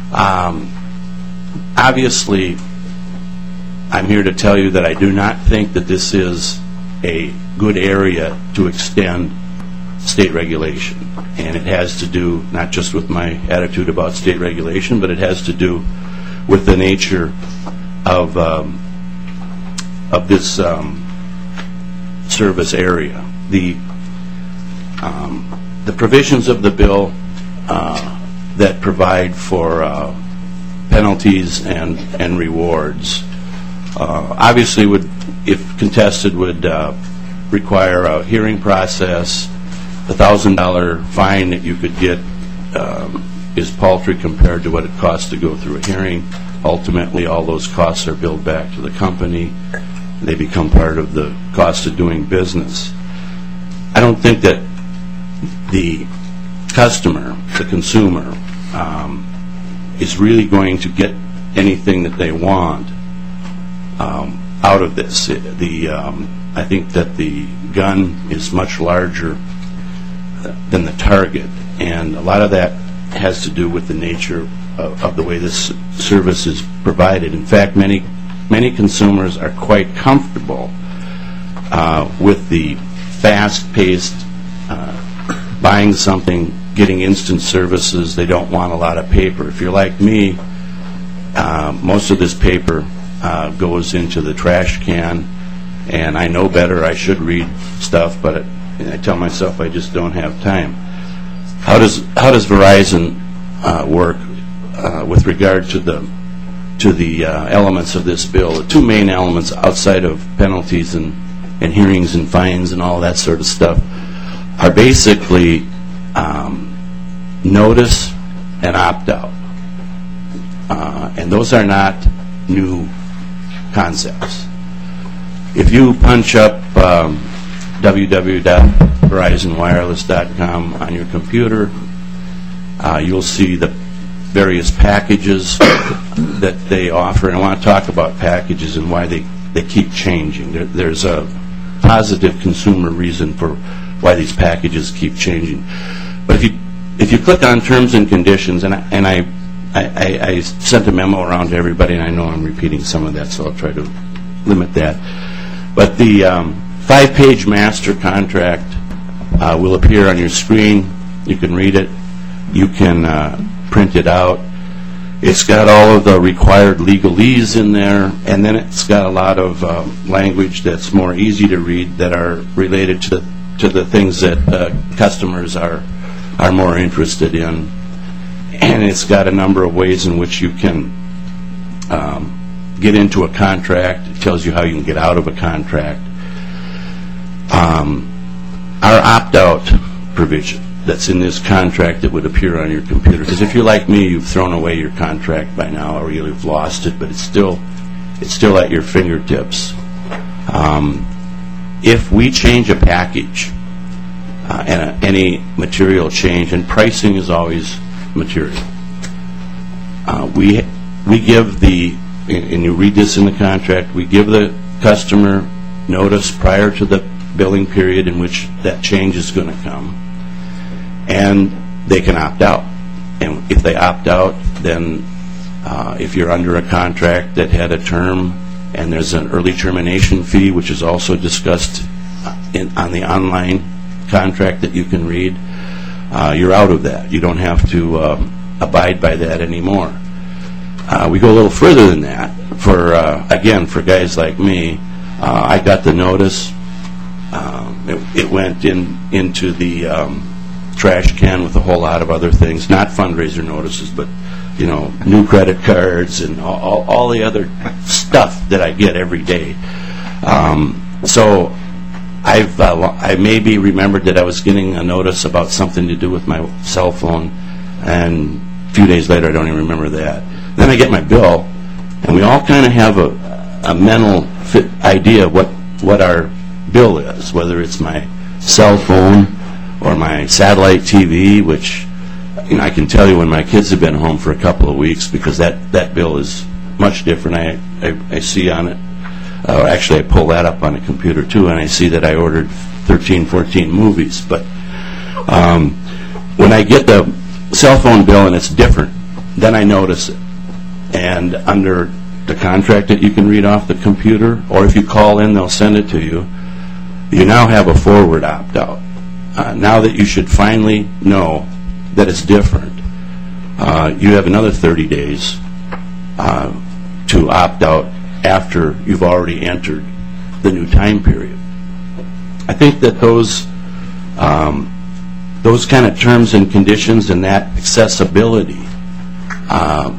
Um, obviously, I'm here to tell you that I do not think that this is a good area to extend state regulation. And it has to do not just with my attitude about state regulation, but it has to do with the nature of um, of this um, service area. The um, the provisions of the bill uh, that provide for uh, penalties and and rewards uh, obviously would, if contested, would uh, require a hearing process. The thousand dollar fine that you could get um, is paltry compared to what it costs to go through a hearing. Ultimately, all those costs are billed back to the company. They become part of the cost of doing business. I don't think that the customer, the consumer, um, is really going to get anything that they want um, out of this. It, the um, I think that the gun is much larger than the target, and a lot of that has to do with the nature of, of the way this service is provided. In fact, many many consumers are quite comfortable uh, with the fast-paced uh, buying something, getting instant services. They don't want a lot of paper. If you're like me, uh, most of this paper uh, goes into the trash can, and I know better. I should read stuff, but it, I tell myself I just don't have time. How does how does Verizon uh, work uh, with regard to the to the uh, elements of this bill. The two main elements outside of penalties and, and hearings and fines and all that sort of stuff are basically um, notice and opt-out. Uh, and those are not new concepts. If you punch up um, w w w dot verizon wireless dot com on your computer, uh, you'll see the various packages that they offer. And I want to talk about packages and why they, they keep changing. There, there's a positive consumer reason for why these packages keep changing. But if you if you click on terms and conditions, and I, and I, I, I sent a memo around to everybody, and I know I'm repeating some of that, so I'll try to limit that. But the um, five-page master contract uh, will appear on your screen. You can read it. You can uh, print it out. It's got all of the required legalese in there, and then it's got a lot of uh, language that's more easy to read that are related to the, to the things that uh, customers are are more interested in. And it's got a number of ways in which you can um, get into a contract. It tells you how you can get out of a contract. Um, our opt-out provision that's in this contract that would appear on your computer, because if you're like me, you've thrown away your contract by now, or you've lost it, but it's still it's still at your fingertips. Um, if we change a package uh, and a, any material change, and pricing is always material, uh, we we give the, and you read this in the contract, we give the customer notice prior to the billing period in which that change is going to come, and they can opt out. And if they opt out, then uh, if you're under a contract that had a term and there's an early termination fee, which is also discussed in, on the online contract that you can read, uh, you're out of that. You don't have to um, abide by that anymore. Uh, we go a little further than that. For uh, again, for guys like me, uh, I got the notice. Um, it, it went in into the um, trash can with a whole lot of other things, not fundraiser notices, but you know, new credit cards and all, all, all the other stuff that I get every day. Um, so I've uh, I maybe remembered that I was getting a notice about something to do with my cell phone, and a few days later I don't even remember that. Then I get my bill, and we all kind of have a, a mental fit idea what what our bill is, whether it's my cell phone or my satellite T V, which, you know, I can tell you when my kids have been home for a couple of weeks, because that, that bill is much different. I, I, I see on it, uh, actually I pull that up on a computer too, and I see that I ordered thirteen, fourteen movies. But um, when I get the cell phone bill and it's different, then I notice it. And under the contract that you can read off the computer, or if you call in, they'll send it to you, you now have a forward opt-out. Uh, now that you should finally know that it's different, uh, you have another thirty days uh, to opt out after you've already entered the new time period. I think that those um, those kind of terms and conditions and that accessibility uh,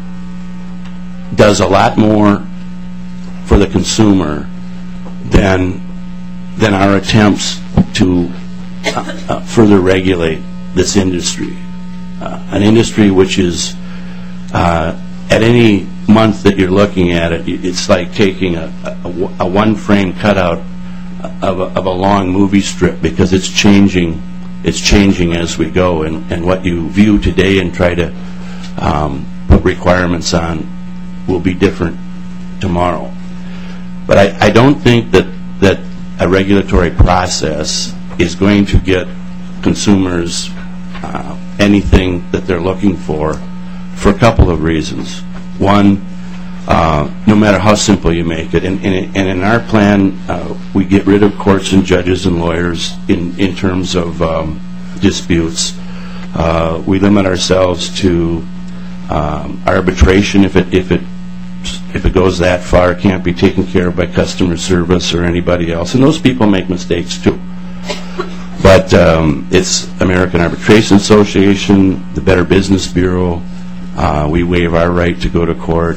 does a lot more for the consumer than than our attempts to uh, uh, further regulate this industry, uh, an industry which is, uh, at any month that you're looking at it, it's like taking a, a, a one-frame cutout of a, of a long movie strip, because it's changing, it's changing as we go, and, and what you view today and try to um, put requirements on will be different tomorrow. But I, I don't think that, that a regulatory process is going to get consumers uh, anything that they're looking for, for a couple of reasons. One, uh, no matter how simple you make it, and, and, and in our plan, uh, we get rid of courts and judges and lawyers in, in terms of um, disputes. Uh, we limit ourselves to um, arbitration if it, if it if it goes that far. It can't be taken care of by customer service or anybody else, and those people make mistakes too. But um, it's American Arbitration Association, the Better Business Bureau. Uh, we waive our right to go to court.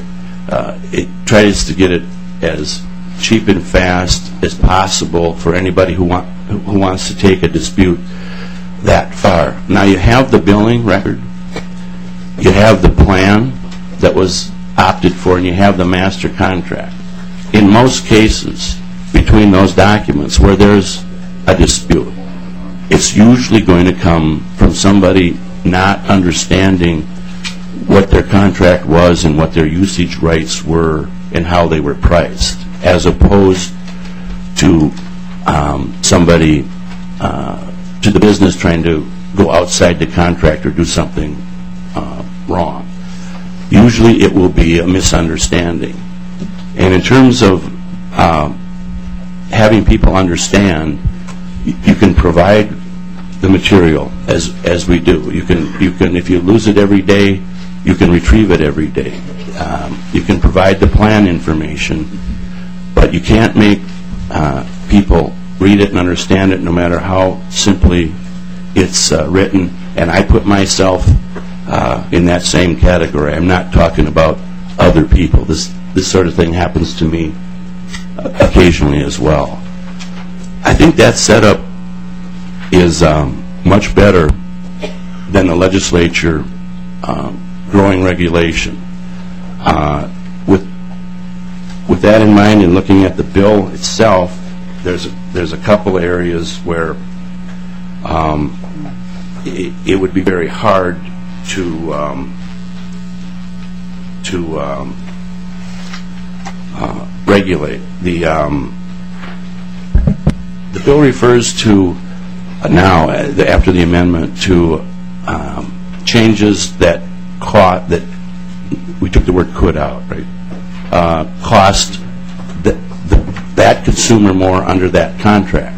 uh, it tries to get it as cheap and fast as possible for anybody who want who wants to take a dispute that far. Now you have the billing record, you have the plan that was opted for, and you have the master contract. In most cases, between those documents where there's a dispute, it's usually going to come from somebody not understanding what their contract was and what their usage rights were and how they were priced, as opposed to um, somebody, uh, to the business trying to go outside the contract or do something uh, wrong. Usually it will be a misunderstanding. And in terms of uh, having people understand, you can provide the material as as we do. You can you can if you lose it every day, you can retrieve it every day. Um, you can provide the plan information, but you can't make uh, people read it and understand it, no matter how simply it's uh, written. And I put myself uh, in that same category. I'm not talking about other people. This this sort of thing happens to me uh, occasionally as well. I think that setup is um, much better than the legislature um, growing regulation. Uh, with with that in mind, and looking at the bill itself, there's a, there's a couple areas where um, it, it would be very hard to um, to um, uh, regulate. The um, the bill refers to uh, now, uh, the, after the amendment, to um, changes that caught that we took the word "could" out, right? Uh, cost the, the, that consumer more under that contract.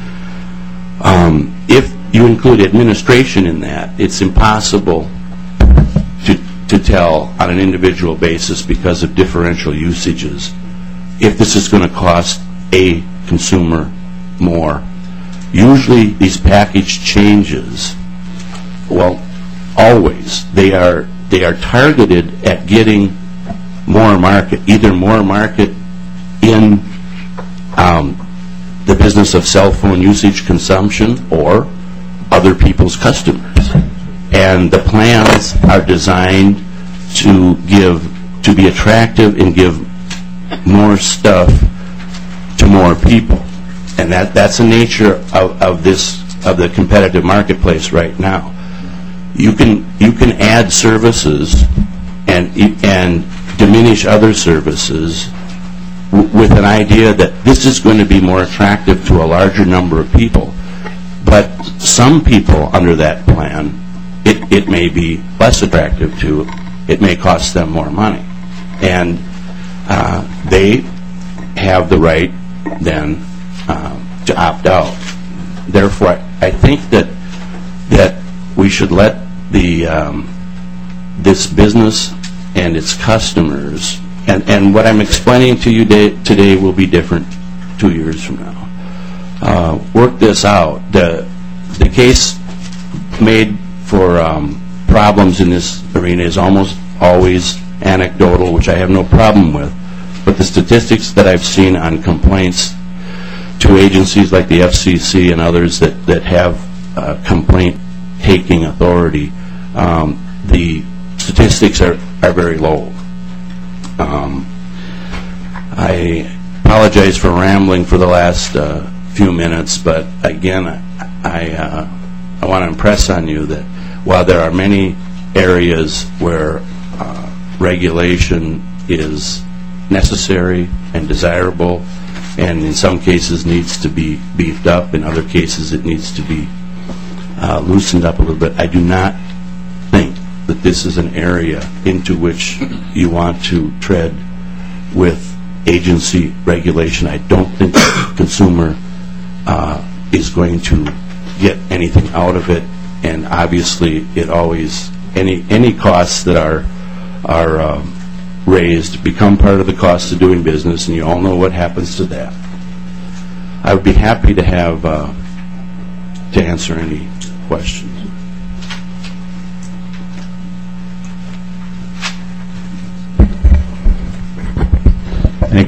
Um, if you include administration in that, it's impossible to to tell on an individual basis because of differential usages if this is going to cost a consumer more. Usually these package changes, well, always, they are they are targeted at getting more market, either more market in um, the business of cell phone usage consumption or other people's customers. And the plans are designed to give, to be attractive and give more stuff to more people. And that, that's the nature of, of this, of the competitive marketplace right now. You can, you can add services and, and diminish other services w with an idea that this is going to be more attractive to a larger number of people. But some people under that plan, it, it may be less attractive to, it may cost them more money. And uh, they have the right then uh, to opt out. Therefore, I think that that we should let the um, this business and its customers, and, and what I'm explaining to you day, today will be different two years from now. Uh, work this out. The, the case made for um, problems in this arena is almost always anecdotal, which I have no problem with. But the statistics that I've seen on complaints to agencies like the F C C and others that, that have uh, complaint-taking authority, um, the statistics are, are very low. Um, I apologize for rambling for the last uh, few minutes, but again, I, I, uh, I want to impress on you that while there are many areas where uh, regulation is necessary and desirable, and in some cases needs to be beefed up, in other cases it needs to be uh, loosened up a little bit, I do not think that this is an area into which you want to tread with agency regulation. I don't think the consumer uh, is going to get anything out of it, and obviously it always, any any costs that are are um, raised become part of the cost of doing business, and you all know what happens to that. I would be happy to have uh, to answer any questions.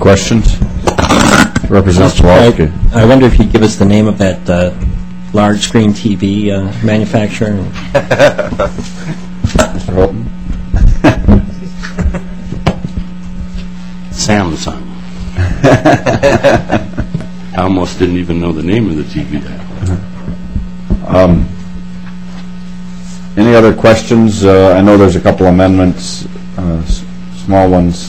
questions? Representative Kowalski. I, I wonder if you'd give us the name of that uh, large screen T V uh, manufacturer. Mister Holton? Samsung. I almost didn't even know the name of the T V. Um, any other questions? Uh, I know there's a couple amendments, uh, s small ones.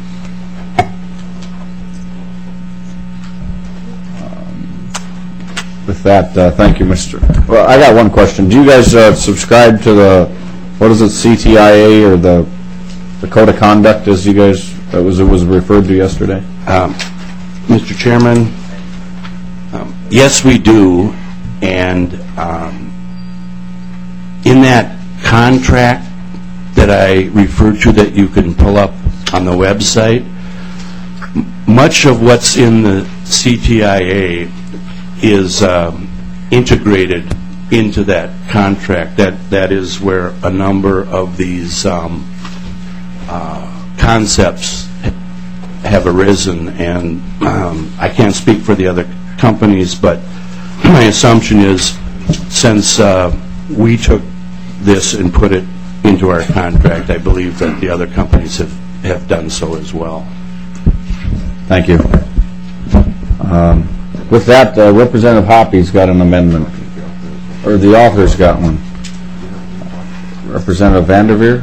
With that, uh, thank you, Mister Well, I got one question. Do you guys uh, subscribe to the, what is it, C T I A or the the Code of Conduct, as you guys, that was, it was referred to yesterday? Um, Mister Chairman, um, yes, we do, and um, in that contract that I referred to that you can pull up on the website, m much of what's in the C T I A is um, integrated into that contract. That that is where a number of these um, uh, concepts have arisen, and um, I can't speak for the other companies, but my assumption is since uh, we took this and put it into our contract, I believe that the other companies have, have done so as well. Thank you. Um, with that, uh, Representative Hoppy's got an amendment, or the author's got one. Representative Vanderveer?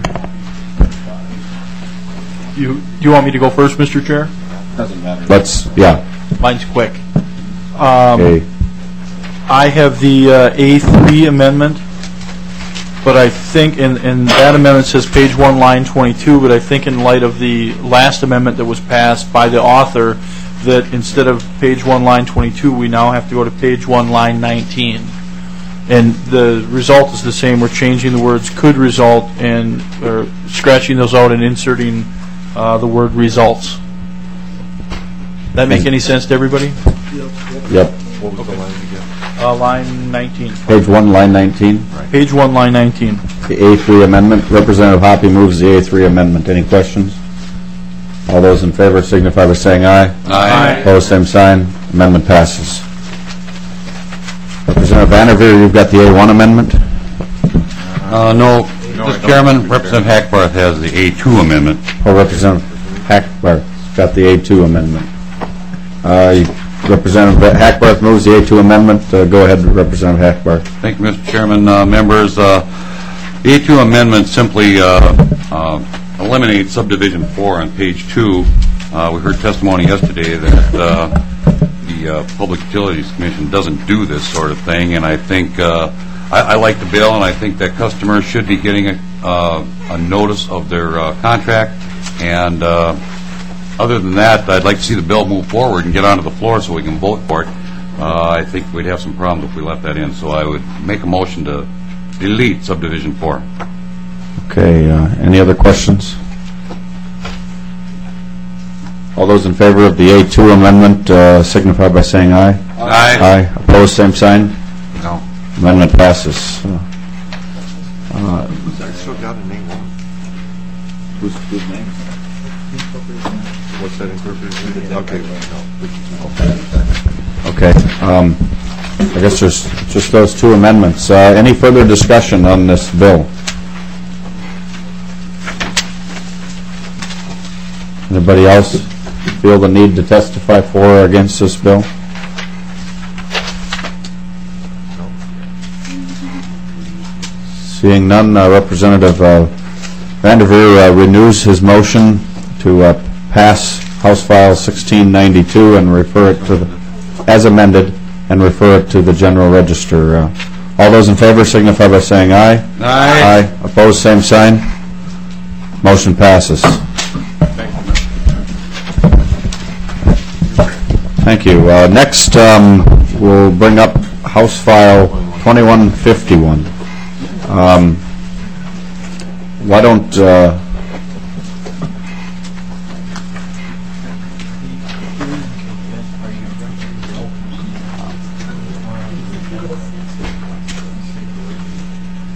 You you want me to go first, Mister Chair? Doesn't matter. Let's, yeah. Mine's quick. Um, okay. I have the uh, A three amendment, but I think, in, in that amendment says page one, line twenty-two, but I think in light of the last amendment that was passed by the author, that instead of page one, line twenty-two, we now have to go to page one, line nineteen. And the result is the same. We're changing the words could result and or scratching those out and inserting uh, the word results. That make any sense to everybody? Yep. What was the line again? Uh, line nineteen. Page one, line nineteen. Right. Page one, line nineteen. The A three amendment. Representative Hoppy moves the A three amendment. Any questions? All those in favor signify by saying aye. Aye. Opposed, same sign. Amendment passes. Representative Vanderveer, you've got the A one amendment? Uh, no. Mister Chairman, Representative Hackbarth has the A two amendment. Oh, Representative Hackbarth's got the A two amendment. Uh, Representative Hackbarth moves the A two amendment. Uh, go ahead, Representative Hackbarth. Thank you, Mister Chairman. Uh, members, uh, the A two amendment simply uh, uh, eliminates subdivision four on page two. Uh, we heard testimony yesterday that uh, the uh, Public Utilities Commission doesn't do this sort of thing, and I think uh, I, I like the bill, and I think that customers should be getting a, uh, a notice of their uh, contract. And uh, other than that, I'd like to see the bill move forward and get onto the floor so we can vote for it. Uh, I think we'd have some problems if we left that in, so I would make a motion to delete subdivision four. Okay. Uh, any other questions? All those in favor of the A two amendment uh, signify by saying aye. Aye. Aye. Opposed, same sign. No. Amendment passes. Uh, uh, I still got an A one. whose, whose name? What's that interpretation? Okay. Okay. Um, I guess there's just those two amendments. Uh, any further discussion on this bill? Anybody else feel the need to testify for or against this bill? Seeing none, uh, Representative uh, Vanderveer uh, renews his motion to uh, pass House File sixteen ninety-two and refer it to the, as amended, and refer it to the General Register. Uh, all those in favor signify by saying aye. Aye. Aye. Opposed, same sign. Motion passes. Thank you. Uh, next, um, we'll bring up House File twenty-one fifty-one. Um, why don't uh,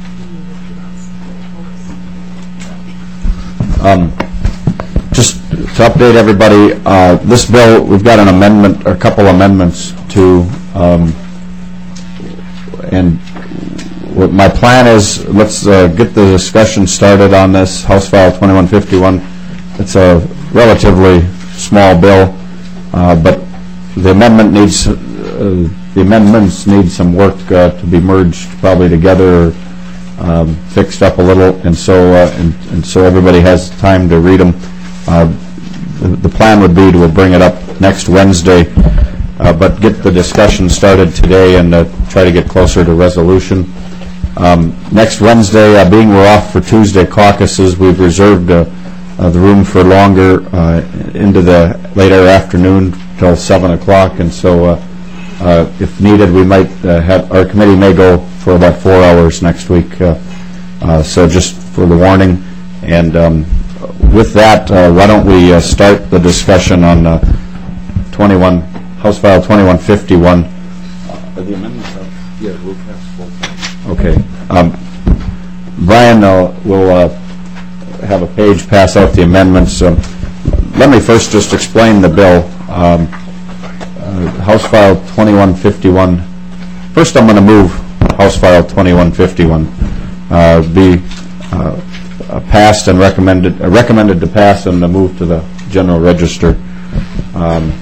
um, just to update everybody, uh, this bill, we've got an amendment, or a couple amendments to, um, and what my plan is, let's uh, get the discussion started on this House File twenty-one fifty-one. It's a relatively small bill, uh, but the amendment needs, uh, the amendments need some work uh, to be merged probably together, or um, fixed up a little, and so uh, and, and so everybody has time to read them. Uh, the, the plan would be to bring it up next Wednesday, uh, but get the discussion started today and uh, try to get closer to resolution. Um, next Wednesday, uh, being we're off for Tuesday caucuses, we've reserved uh, uh, the room for longer uh, into the later afternoon till seven o'clock, and so uh, uh, if needed, we might uh, have our committee may go for about four hours next week. Uh, uh, so just for the warning, and um, with that, uh, why don't we uh, start the discussion on uh, twenty-one House File twenty-one fifty-one. Are the amendments up? Yeah, we'll pass both. Okay. Um, Brian uh, will uh, have a page pass out the amendments. Uh, let me first just explain the bill. Um, uh, House File twenty-one fifty-one. First, I'm going to move House File twenty-one fifty-one. Uh, be uh, uh, passed and recommended, uh, recommended to pass and uh, move to the General Register. Um,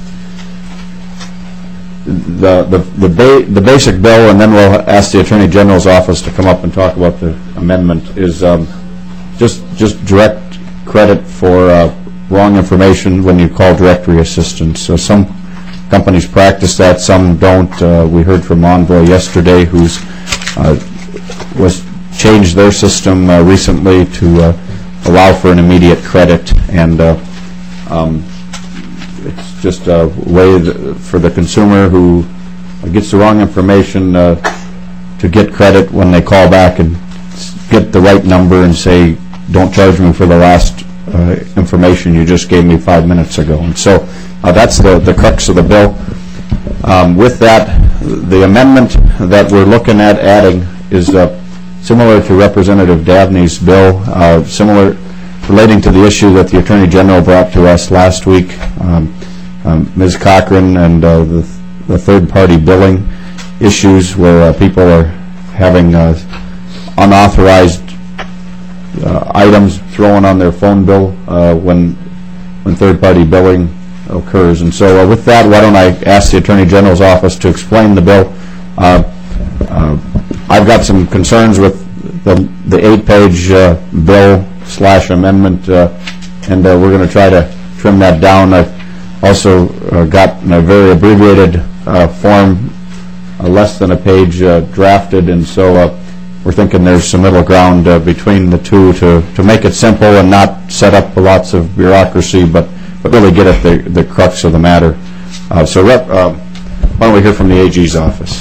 The the the, ba the basic bill, and then we'll ask the Attorney General's office to come up and talk about the amendment. Is um, just just direct credit for uh, wrong information when you call directory assistance. So some companies practice that, some don't. Uh, we heard from Envoy yesterday, who's uh, was changed their system uh, recently to uh, allow for an immediate credit, and uh, um, it's just a way for the consumer who gets the wrong information uh, to get credit when they call back and get the right number and say, don't charge me for the last uh, information you just gave me five minutes ago. And so uh, that's the, the crux of the bill. Um, with that, the amendment that we're looking at adding is uh, similar to Representative Dabney's bill, uh, similar relating to the issue that the Attorney General brought to us last week. Um, um, Miz Cochran and uh, the, the third-party billing issues where uh, people are having uh, unauthorized uh, items thrown on their phone bill uh, when when third-party billing occurs. And so uh, with that, why don't I ask the Attorney General's office to explain the bill. Uh, uh, I've got some concerns with the, the eight-page uh, bill slash amendment, uh, and uh, we're going to try to trim that down. I've also uh, got in a very abbreviated uh, form, uh, less than a page uh, drafted, and so uh, we're thinking there's some middle ground uh, between the two to, to make it simple and not set up lots of bureaucracy, but, but really get at the, the crux of the matter. Uh, so rep, uh, why don't we hear from the A G's office?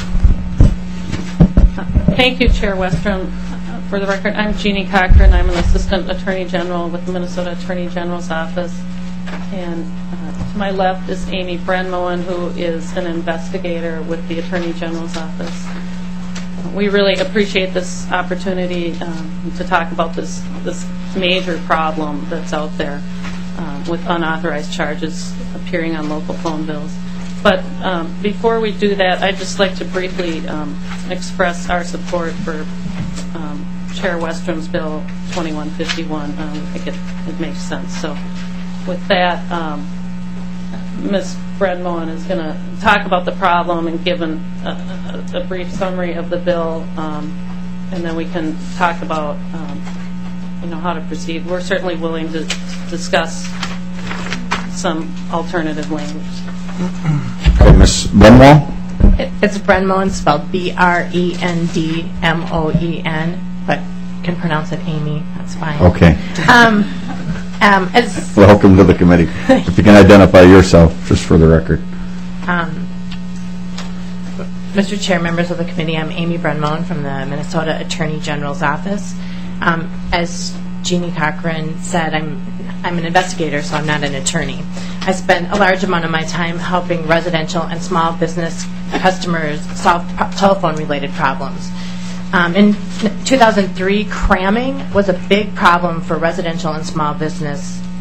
Thank you, Chair Westrom. For the record, I'm Jeannie Cochran. I'm an Assistant Attorney General with the Minnesota Attorney General's Office. And uh, to my left is Amy Brenmoen, who is an investigator with the Attorney General's Office. We really appreciate this opportunity um, to talk about this, this major problem that's out there uh, with unauthorized charges appearing on local phone bills. But um, before we do that, I'd just like to briefly um, express our support for um, Chair Westrom's Bill twenty-one fifty-one. Um, I think it, it makes sense. So with that, um, Miz Brenmoen is going to talk about the problem and give an, a, a, a brief summary of the bill, um, and then we can talk about um, you know, how to proceed. We're certainly willing to, to discuss some alternative language. Okay, Miz Brenmoen? It, it's Brenmoen, spelled B R E N D M O E N, but can pronounce it Amy. That's fine. Okay. Um, um, as Welcome to the committee. If you can identify yourself, just for the record. Um, Mister Chair, members of the committee, I'm Amy Brenmoen from the Minnesota Attorney General's Office. Um, as Jeannie Cochran said, I'm I'm an investigator, so I'm not an attorney. I spent a large amount of my time helping residential and small business customers solve pro telephone-related problems. Um, in two thousand three, cramming was a big problem for residential and small business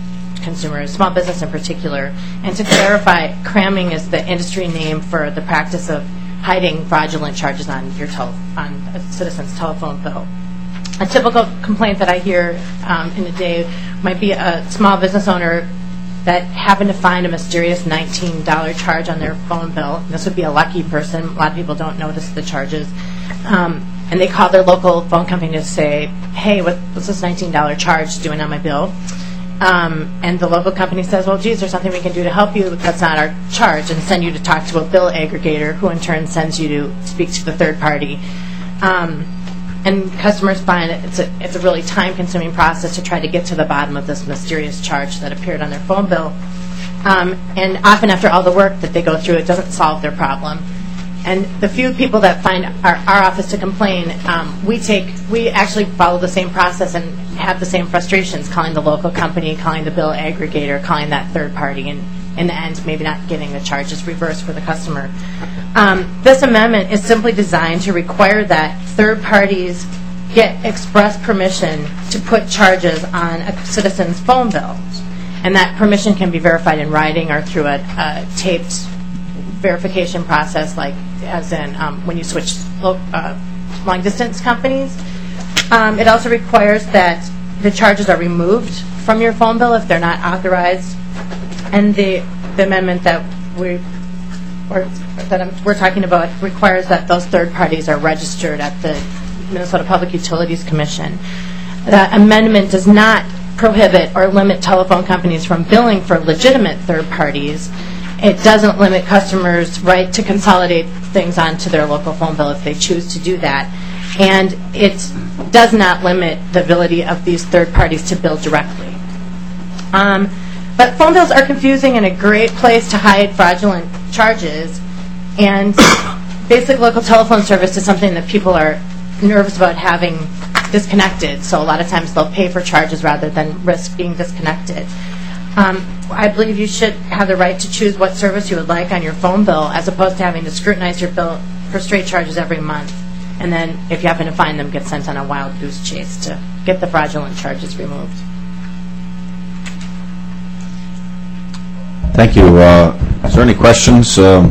consumers, small business in particular. And to clarify, cramming is the industry name for the practice of hiding fraudulent charges on your tel- on a citizen's telephone bill. A typical complaint that I hear um, in a day might be a small business owner that happened to find a mysterious nineteen dollars charge on their phone bill. This would be a lucky person. A lot of people don't notice the charges. Um, and they call their local phone company to say, hey, what, what's this nineteen dollars charge doing on my bill? Um, and the local company says, well, geez, there's something we can do to help you. That's not our charge, and send you to talk to a bill aggregator, who in turn sends you to speak to the third party. Um, and customers find it's a, it's a really time-consuming process to try to get to the bottom of this mysterious charge that appeared on their phone bill. Um, and often after all the work that they go through, it doesn't solve their problem. And the few people that find our, our office to complain, um, we take, we actually follow the same process and have the same frustrations, calling the local company, calling the bill aggregator, calling that third party, and in the end, maybe not getting the charges reversed for the customer. Um, this amendment is simply designed to require that third parties get express permission to put charges on a citizen's phone bill. And that permission can be verified in writing or through a, a taped verification process, like as in um, when you switch lo- uh, long-distance companies. Um, it also requires that the charges are removed from your phone bill if they're not authorized. And the, the amendment that we or that I'm, we're talking about requires that those third parties are registered at the Minnesota Public Utilities Commission. That amendment does not prohibit or limit telephone companies from billing for legitimate third parties. It doesn't limit customers' right to consolidate things onto their local phone bill if they choose to do that. And it does not limit the ability of these third parties to bill directly. Um, but phone bills are confusing and a great place to hide fraudulent charges. And basic local telephone service is something that people are nervous about having disconnected. So a lot of times they'll pay for charges rather than risk being disconnected. Um, I believe you should have the right to choose what service you would like on your phone bill, as opposed to having to scrutinize your bill for straight charges every month. And then, if you happen to find them, get sent on a wild goose chase to get the fraudulent charges removed. Thank you. Uh, is there any questions um,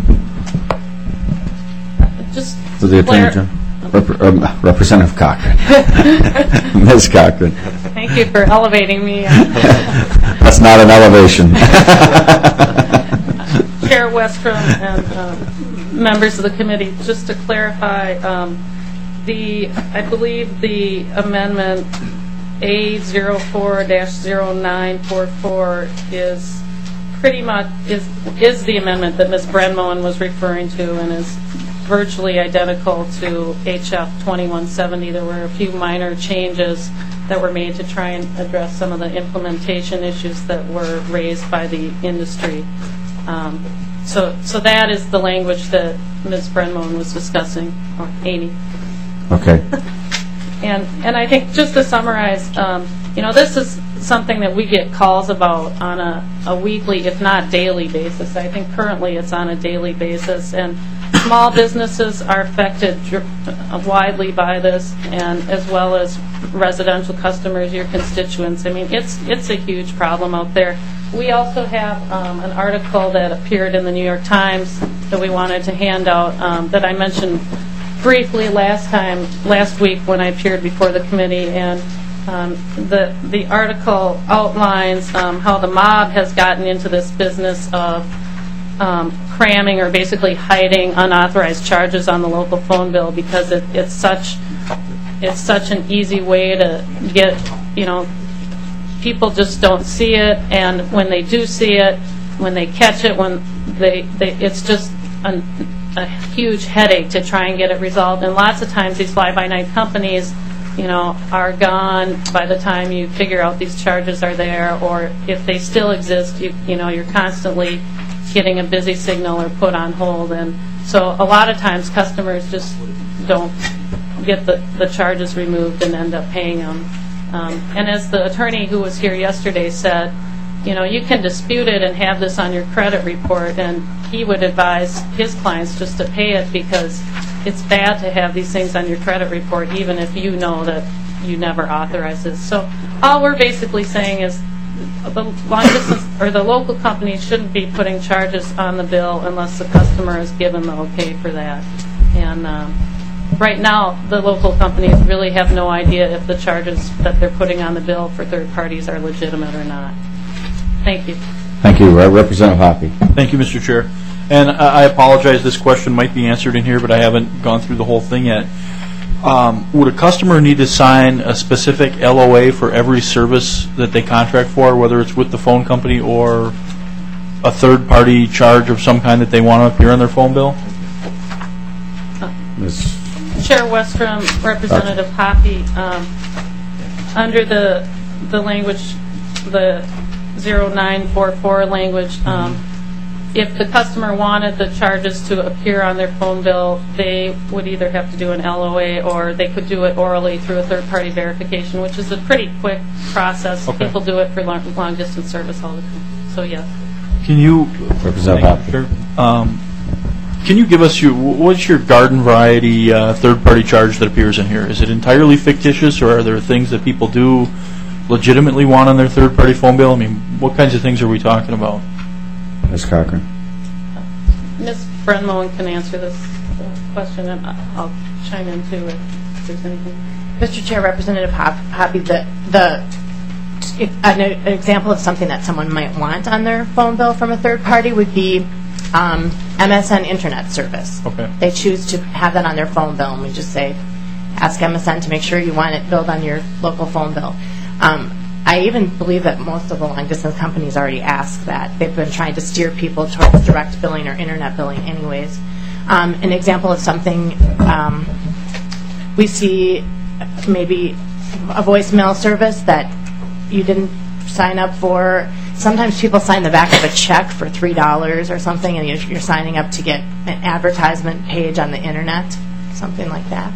Just for the Attorney General? Rep- um, Representative Cochran. Miz Cochran. Thank you for elevating me. That's not an elevation. Chair Westrom and um, members of the committee, just to clarify, um, the I believe the amendment A zero four dash zero nine four four is pretty much is is the amendment that Miz Brenmoen was referring to, and is virtually identical to H F twenty-one seventy. There were a few minor changes that were made to try and address some of the implementation issues that were raised by the industry. Um, so, so that is the language that Miz Brenmoen was discussing, or Amy. Okay. And and I think just to summarize, um, you know, this is something that we get calls about on a, a weekly, if not daily basis. I think currently it's on a daily basis, and small businesses are affected widely by this, and as well as residential customers, your constituents. I mean, it's it's a huge problem out there. We also have um, an article that appeared in the New York Times that we wanted to hand out um, that I mentioned briefly last time, last week when I appeared before the committee, and um, the the article outlines um, how the mob has gotten into this business of um, cramming or basically hiding unauthorized charges on the local phone bill, because it, it's such it's such an easy way to get, you know, people just don't see it, and when they do see it, when they catch it, when they, they it's just an, a huge headache to try and get it resolved. And lots of times these fly-by-night companies, you know, are gone by the time you figure out these charges are there, or if they still exist, you you know, you're constantly getting a busy signal or put on hold. And so a lot of times customers just don't get the, the charges removed and end up paying them. Um, and as the attorney who was here yesterday said, you know, you can dispute it and have this on your credit report, and he would advise his clients just to pay it, because it's bad to have these things on your credit report, even if you know that you never authorized this. So all we're basically saying is the long distance or the local company shouldn't be putting charges on the bill unless the customer is given the okay for that. And um, right now, the local companies really have no idea if the charges that they're putting on the bill for third parties are legitimate or not. Thank you. Thank you. Uh, Representative Hoppe. Thank you, Mister Chair. And I I apologize, this question might be answered in here, but I haven't gone through the whole thing yet. Um, would a customer need to sign a specific L O A for every service that they contract for, whether it's with the phone company or a third-party charge of some kind that they want to appear on their phone bill? Miz Chair Westrom, Representative Hoppe, um, under the the language, the zero nine four four language, um, if the customer wanted the charges to appear on their phone bill, they would either have to do an L O A or they could do it orally through a third-party verification, which is a pretty quick process. Okay. People do it for long, long-distance service all the time. So, yes. Can you, Representative Hoppe. Sure. Um, can you give us your, what's your garden variety uh, third-party charge that appears in here? Is it entirely fictitious, or are there things that people do legitimately want on their third-party phone bill? I mean, what kinds of things are we talking about? Miz Cochran. Miz Brenmoen can answer this question, and I'll chime in too if there's anything. Mister Chair, Representative Hoppe, the, the if, an, an example of something that someone might want on their phone bill from a third party would be um, M S N Internet Service. Okay. They choose to have that on their phone bill, and we just say, ask M S N to make sure you want it billed on your local phone bill. Um, I even believe that most of the long-distance companies already ask that. They've been trying to steer people towards direct billing or internet billing anyways. Um, an example of something, um, we see maybe a voicemail service that you didn't sign up for. Sometimes people sign the back of a check for three dollars or something, and you're signing up to get an advertisement page on the internet, something like that.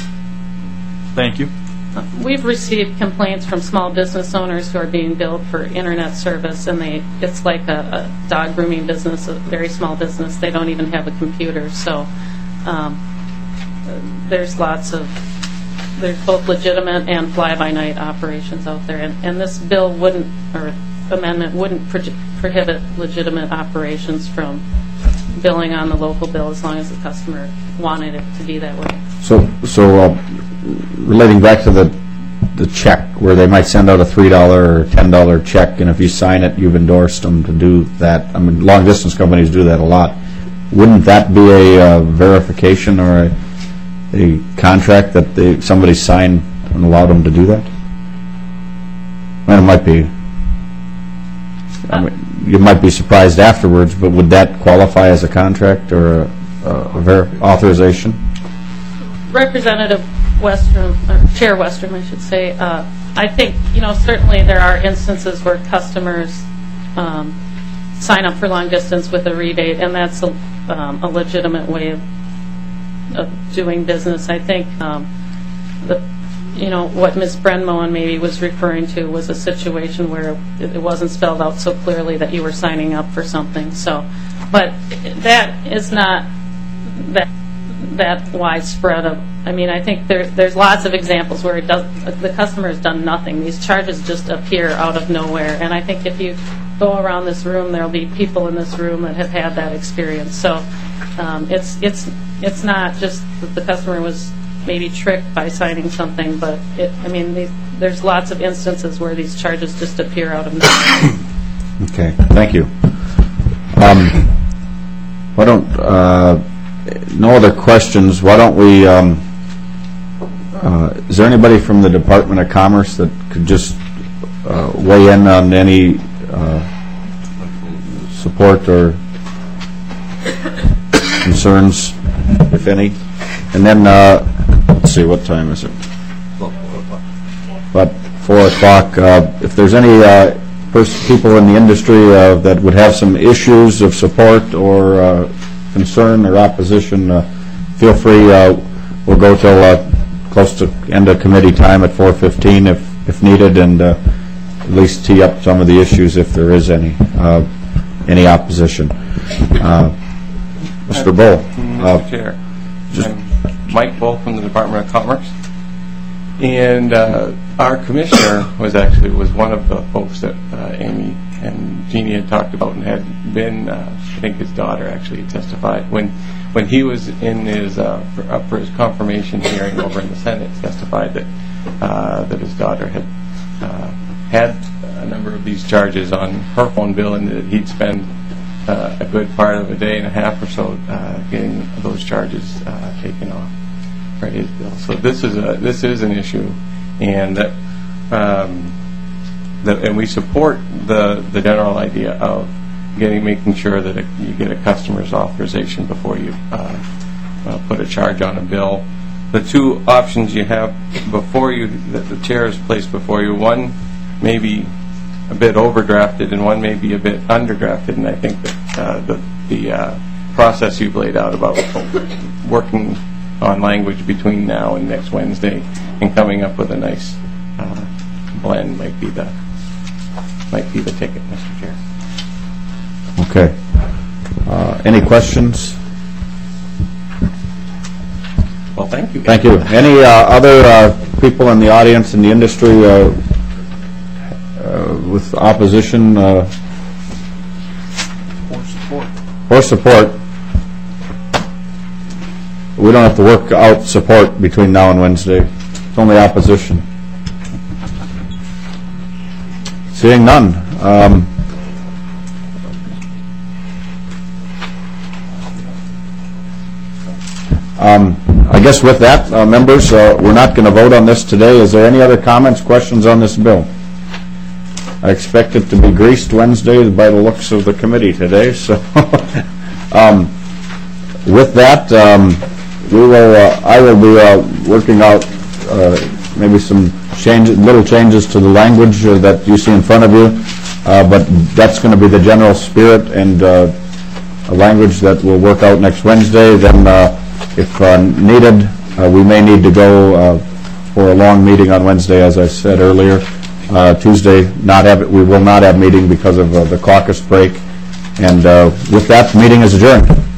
Thank you. We've received complaints from small business owners who are being billed for internet service, and they it's like a, a dog grooming business, a very small business. They don't even have a computer. So um, there's lots of, there's both legitimate and fly-by-night operations out there. And, and this bill wouldn't, or amendment wouldn't pro prohibit legitimate operations from billing on the local bill as long as the customer wanted it to be that way. So, so uh, relating back to the the check, where they might send out a three dollar or ten dollar check, and if you sign it, you've endorsed them to do that. I mean, long distance companies do that a lot. Wouldn't that be a uh, verification or a, a contract that they, somebody signed and allowed them to do that? Well, it might be. I mean, you might be surprised afterwards, but would that qualify as a contract or a, a ver authorization? Representative Westrom, or Chair Westrom, I should say, uh, I think, you know, certainly there are instances where customers um, sign up for long distance with a rebate, and that's a, um, a legitimate way of, of doing business. I think um, the, you know, what Miz Brenmoen maybe was referring to was a situation where it, it wasn't spelled out so clearly that you were signing up for something. So, but that is not that that widespread of. I mean, I think there, there's lots of examples where it does, the customer has done nothing. These charges just appear out of nowhere. And I think if you go around this room, there will be people in this room that have had that experience. So um, it's it's it's not just that the customer was maybe tricked by signing something, but it, I mean, these, there's lots of instances where these charges just appear out of nowhere. Okay, thank you. Um, why don't uh, no other questions? Why don't we? Um, Uh, is there anybody from the Department of Commerce that could just uh, weigh in on any uh, support or concerns, if any? And then, uh, let's see, what time is it? About four o'clock. Uh, if there's any uh, people in the industry uh, that would have some issues of support or uh, concern or opposition, uh, feel free. Uh, we'll go till uh, close to end of committee time at four fifteen if, if needed, and uh, at least tee up some of the issues if there is any uh, any opposition. Uh, Mister Bull. Uh, Mister Chair, I'm Mike Bull from the Department of Commerce, and uh, our commissioner was actually was one of the folks that uh, Amy and Jeannie had talked about, and had been, uh, I think his daughter actually testified when when he was in his uh, for, up for his confirmation hearing over in the Senate, testified that uh, that his daughter had uh, had a number of these charges on her phone bill, and that he'd spend uh, a good part of a day and a half or so uh, getting those charges uh, taken off for his bill. So this is a this is an issue, and that. Um, The, and we support the the general idea of getting making sure that it, you get a customer's authorization before you uh, uh, put a charge on a bill. The two options you have before you that the chair has placed before you, one may be a bit overdrafted and one may be a bit underdrafted, and I think that uh, the the uh, process you've laid out about working on language between now and next Wednesday and coming up with a nice uh, blend might be the might be the ticket, Mister Chair. Okay. Uh, any questions? Well, thank you. Thank you. Any uh, other uh, people in the audience in the industry uh, uh, with opposition uh, Or support. or support? We don't have to work out support between now and Wednesday. It's only opposition. Seeing none. Um, um, I guess with that, uh, members, uh, we're not going to vote on this today. Is there any other comments, questions on this bill? I expect it to be greased Wednesday by the looks of the committee today. So, um, with that, um, we will. Uh, I will be uh, working out uh, maybe some changes, little changes to the language uh, that you see in front of you, uh, but that's going to be the general spirit and uh, a language that will work out next Wednesday. Then, uh, if uh, needed, uh, we may need to go uh, for a long meeting on Wednesday, as I said earlier. Uh, Tuesday, not have it, we will not have meeting because of uh, the caucus break. And uh, with that, the meeting is adjourned.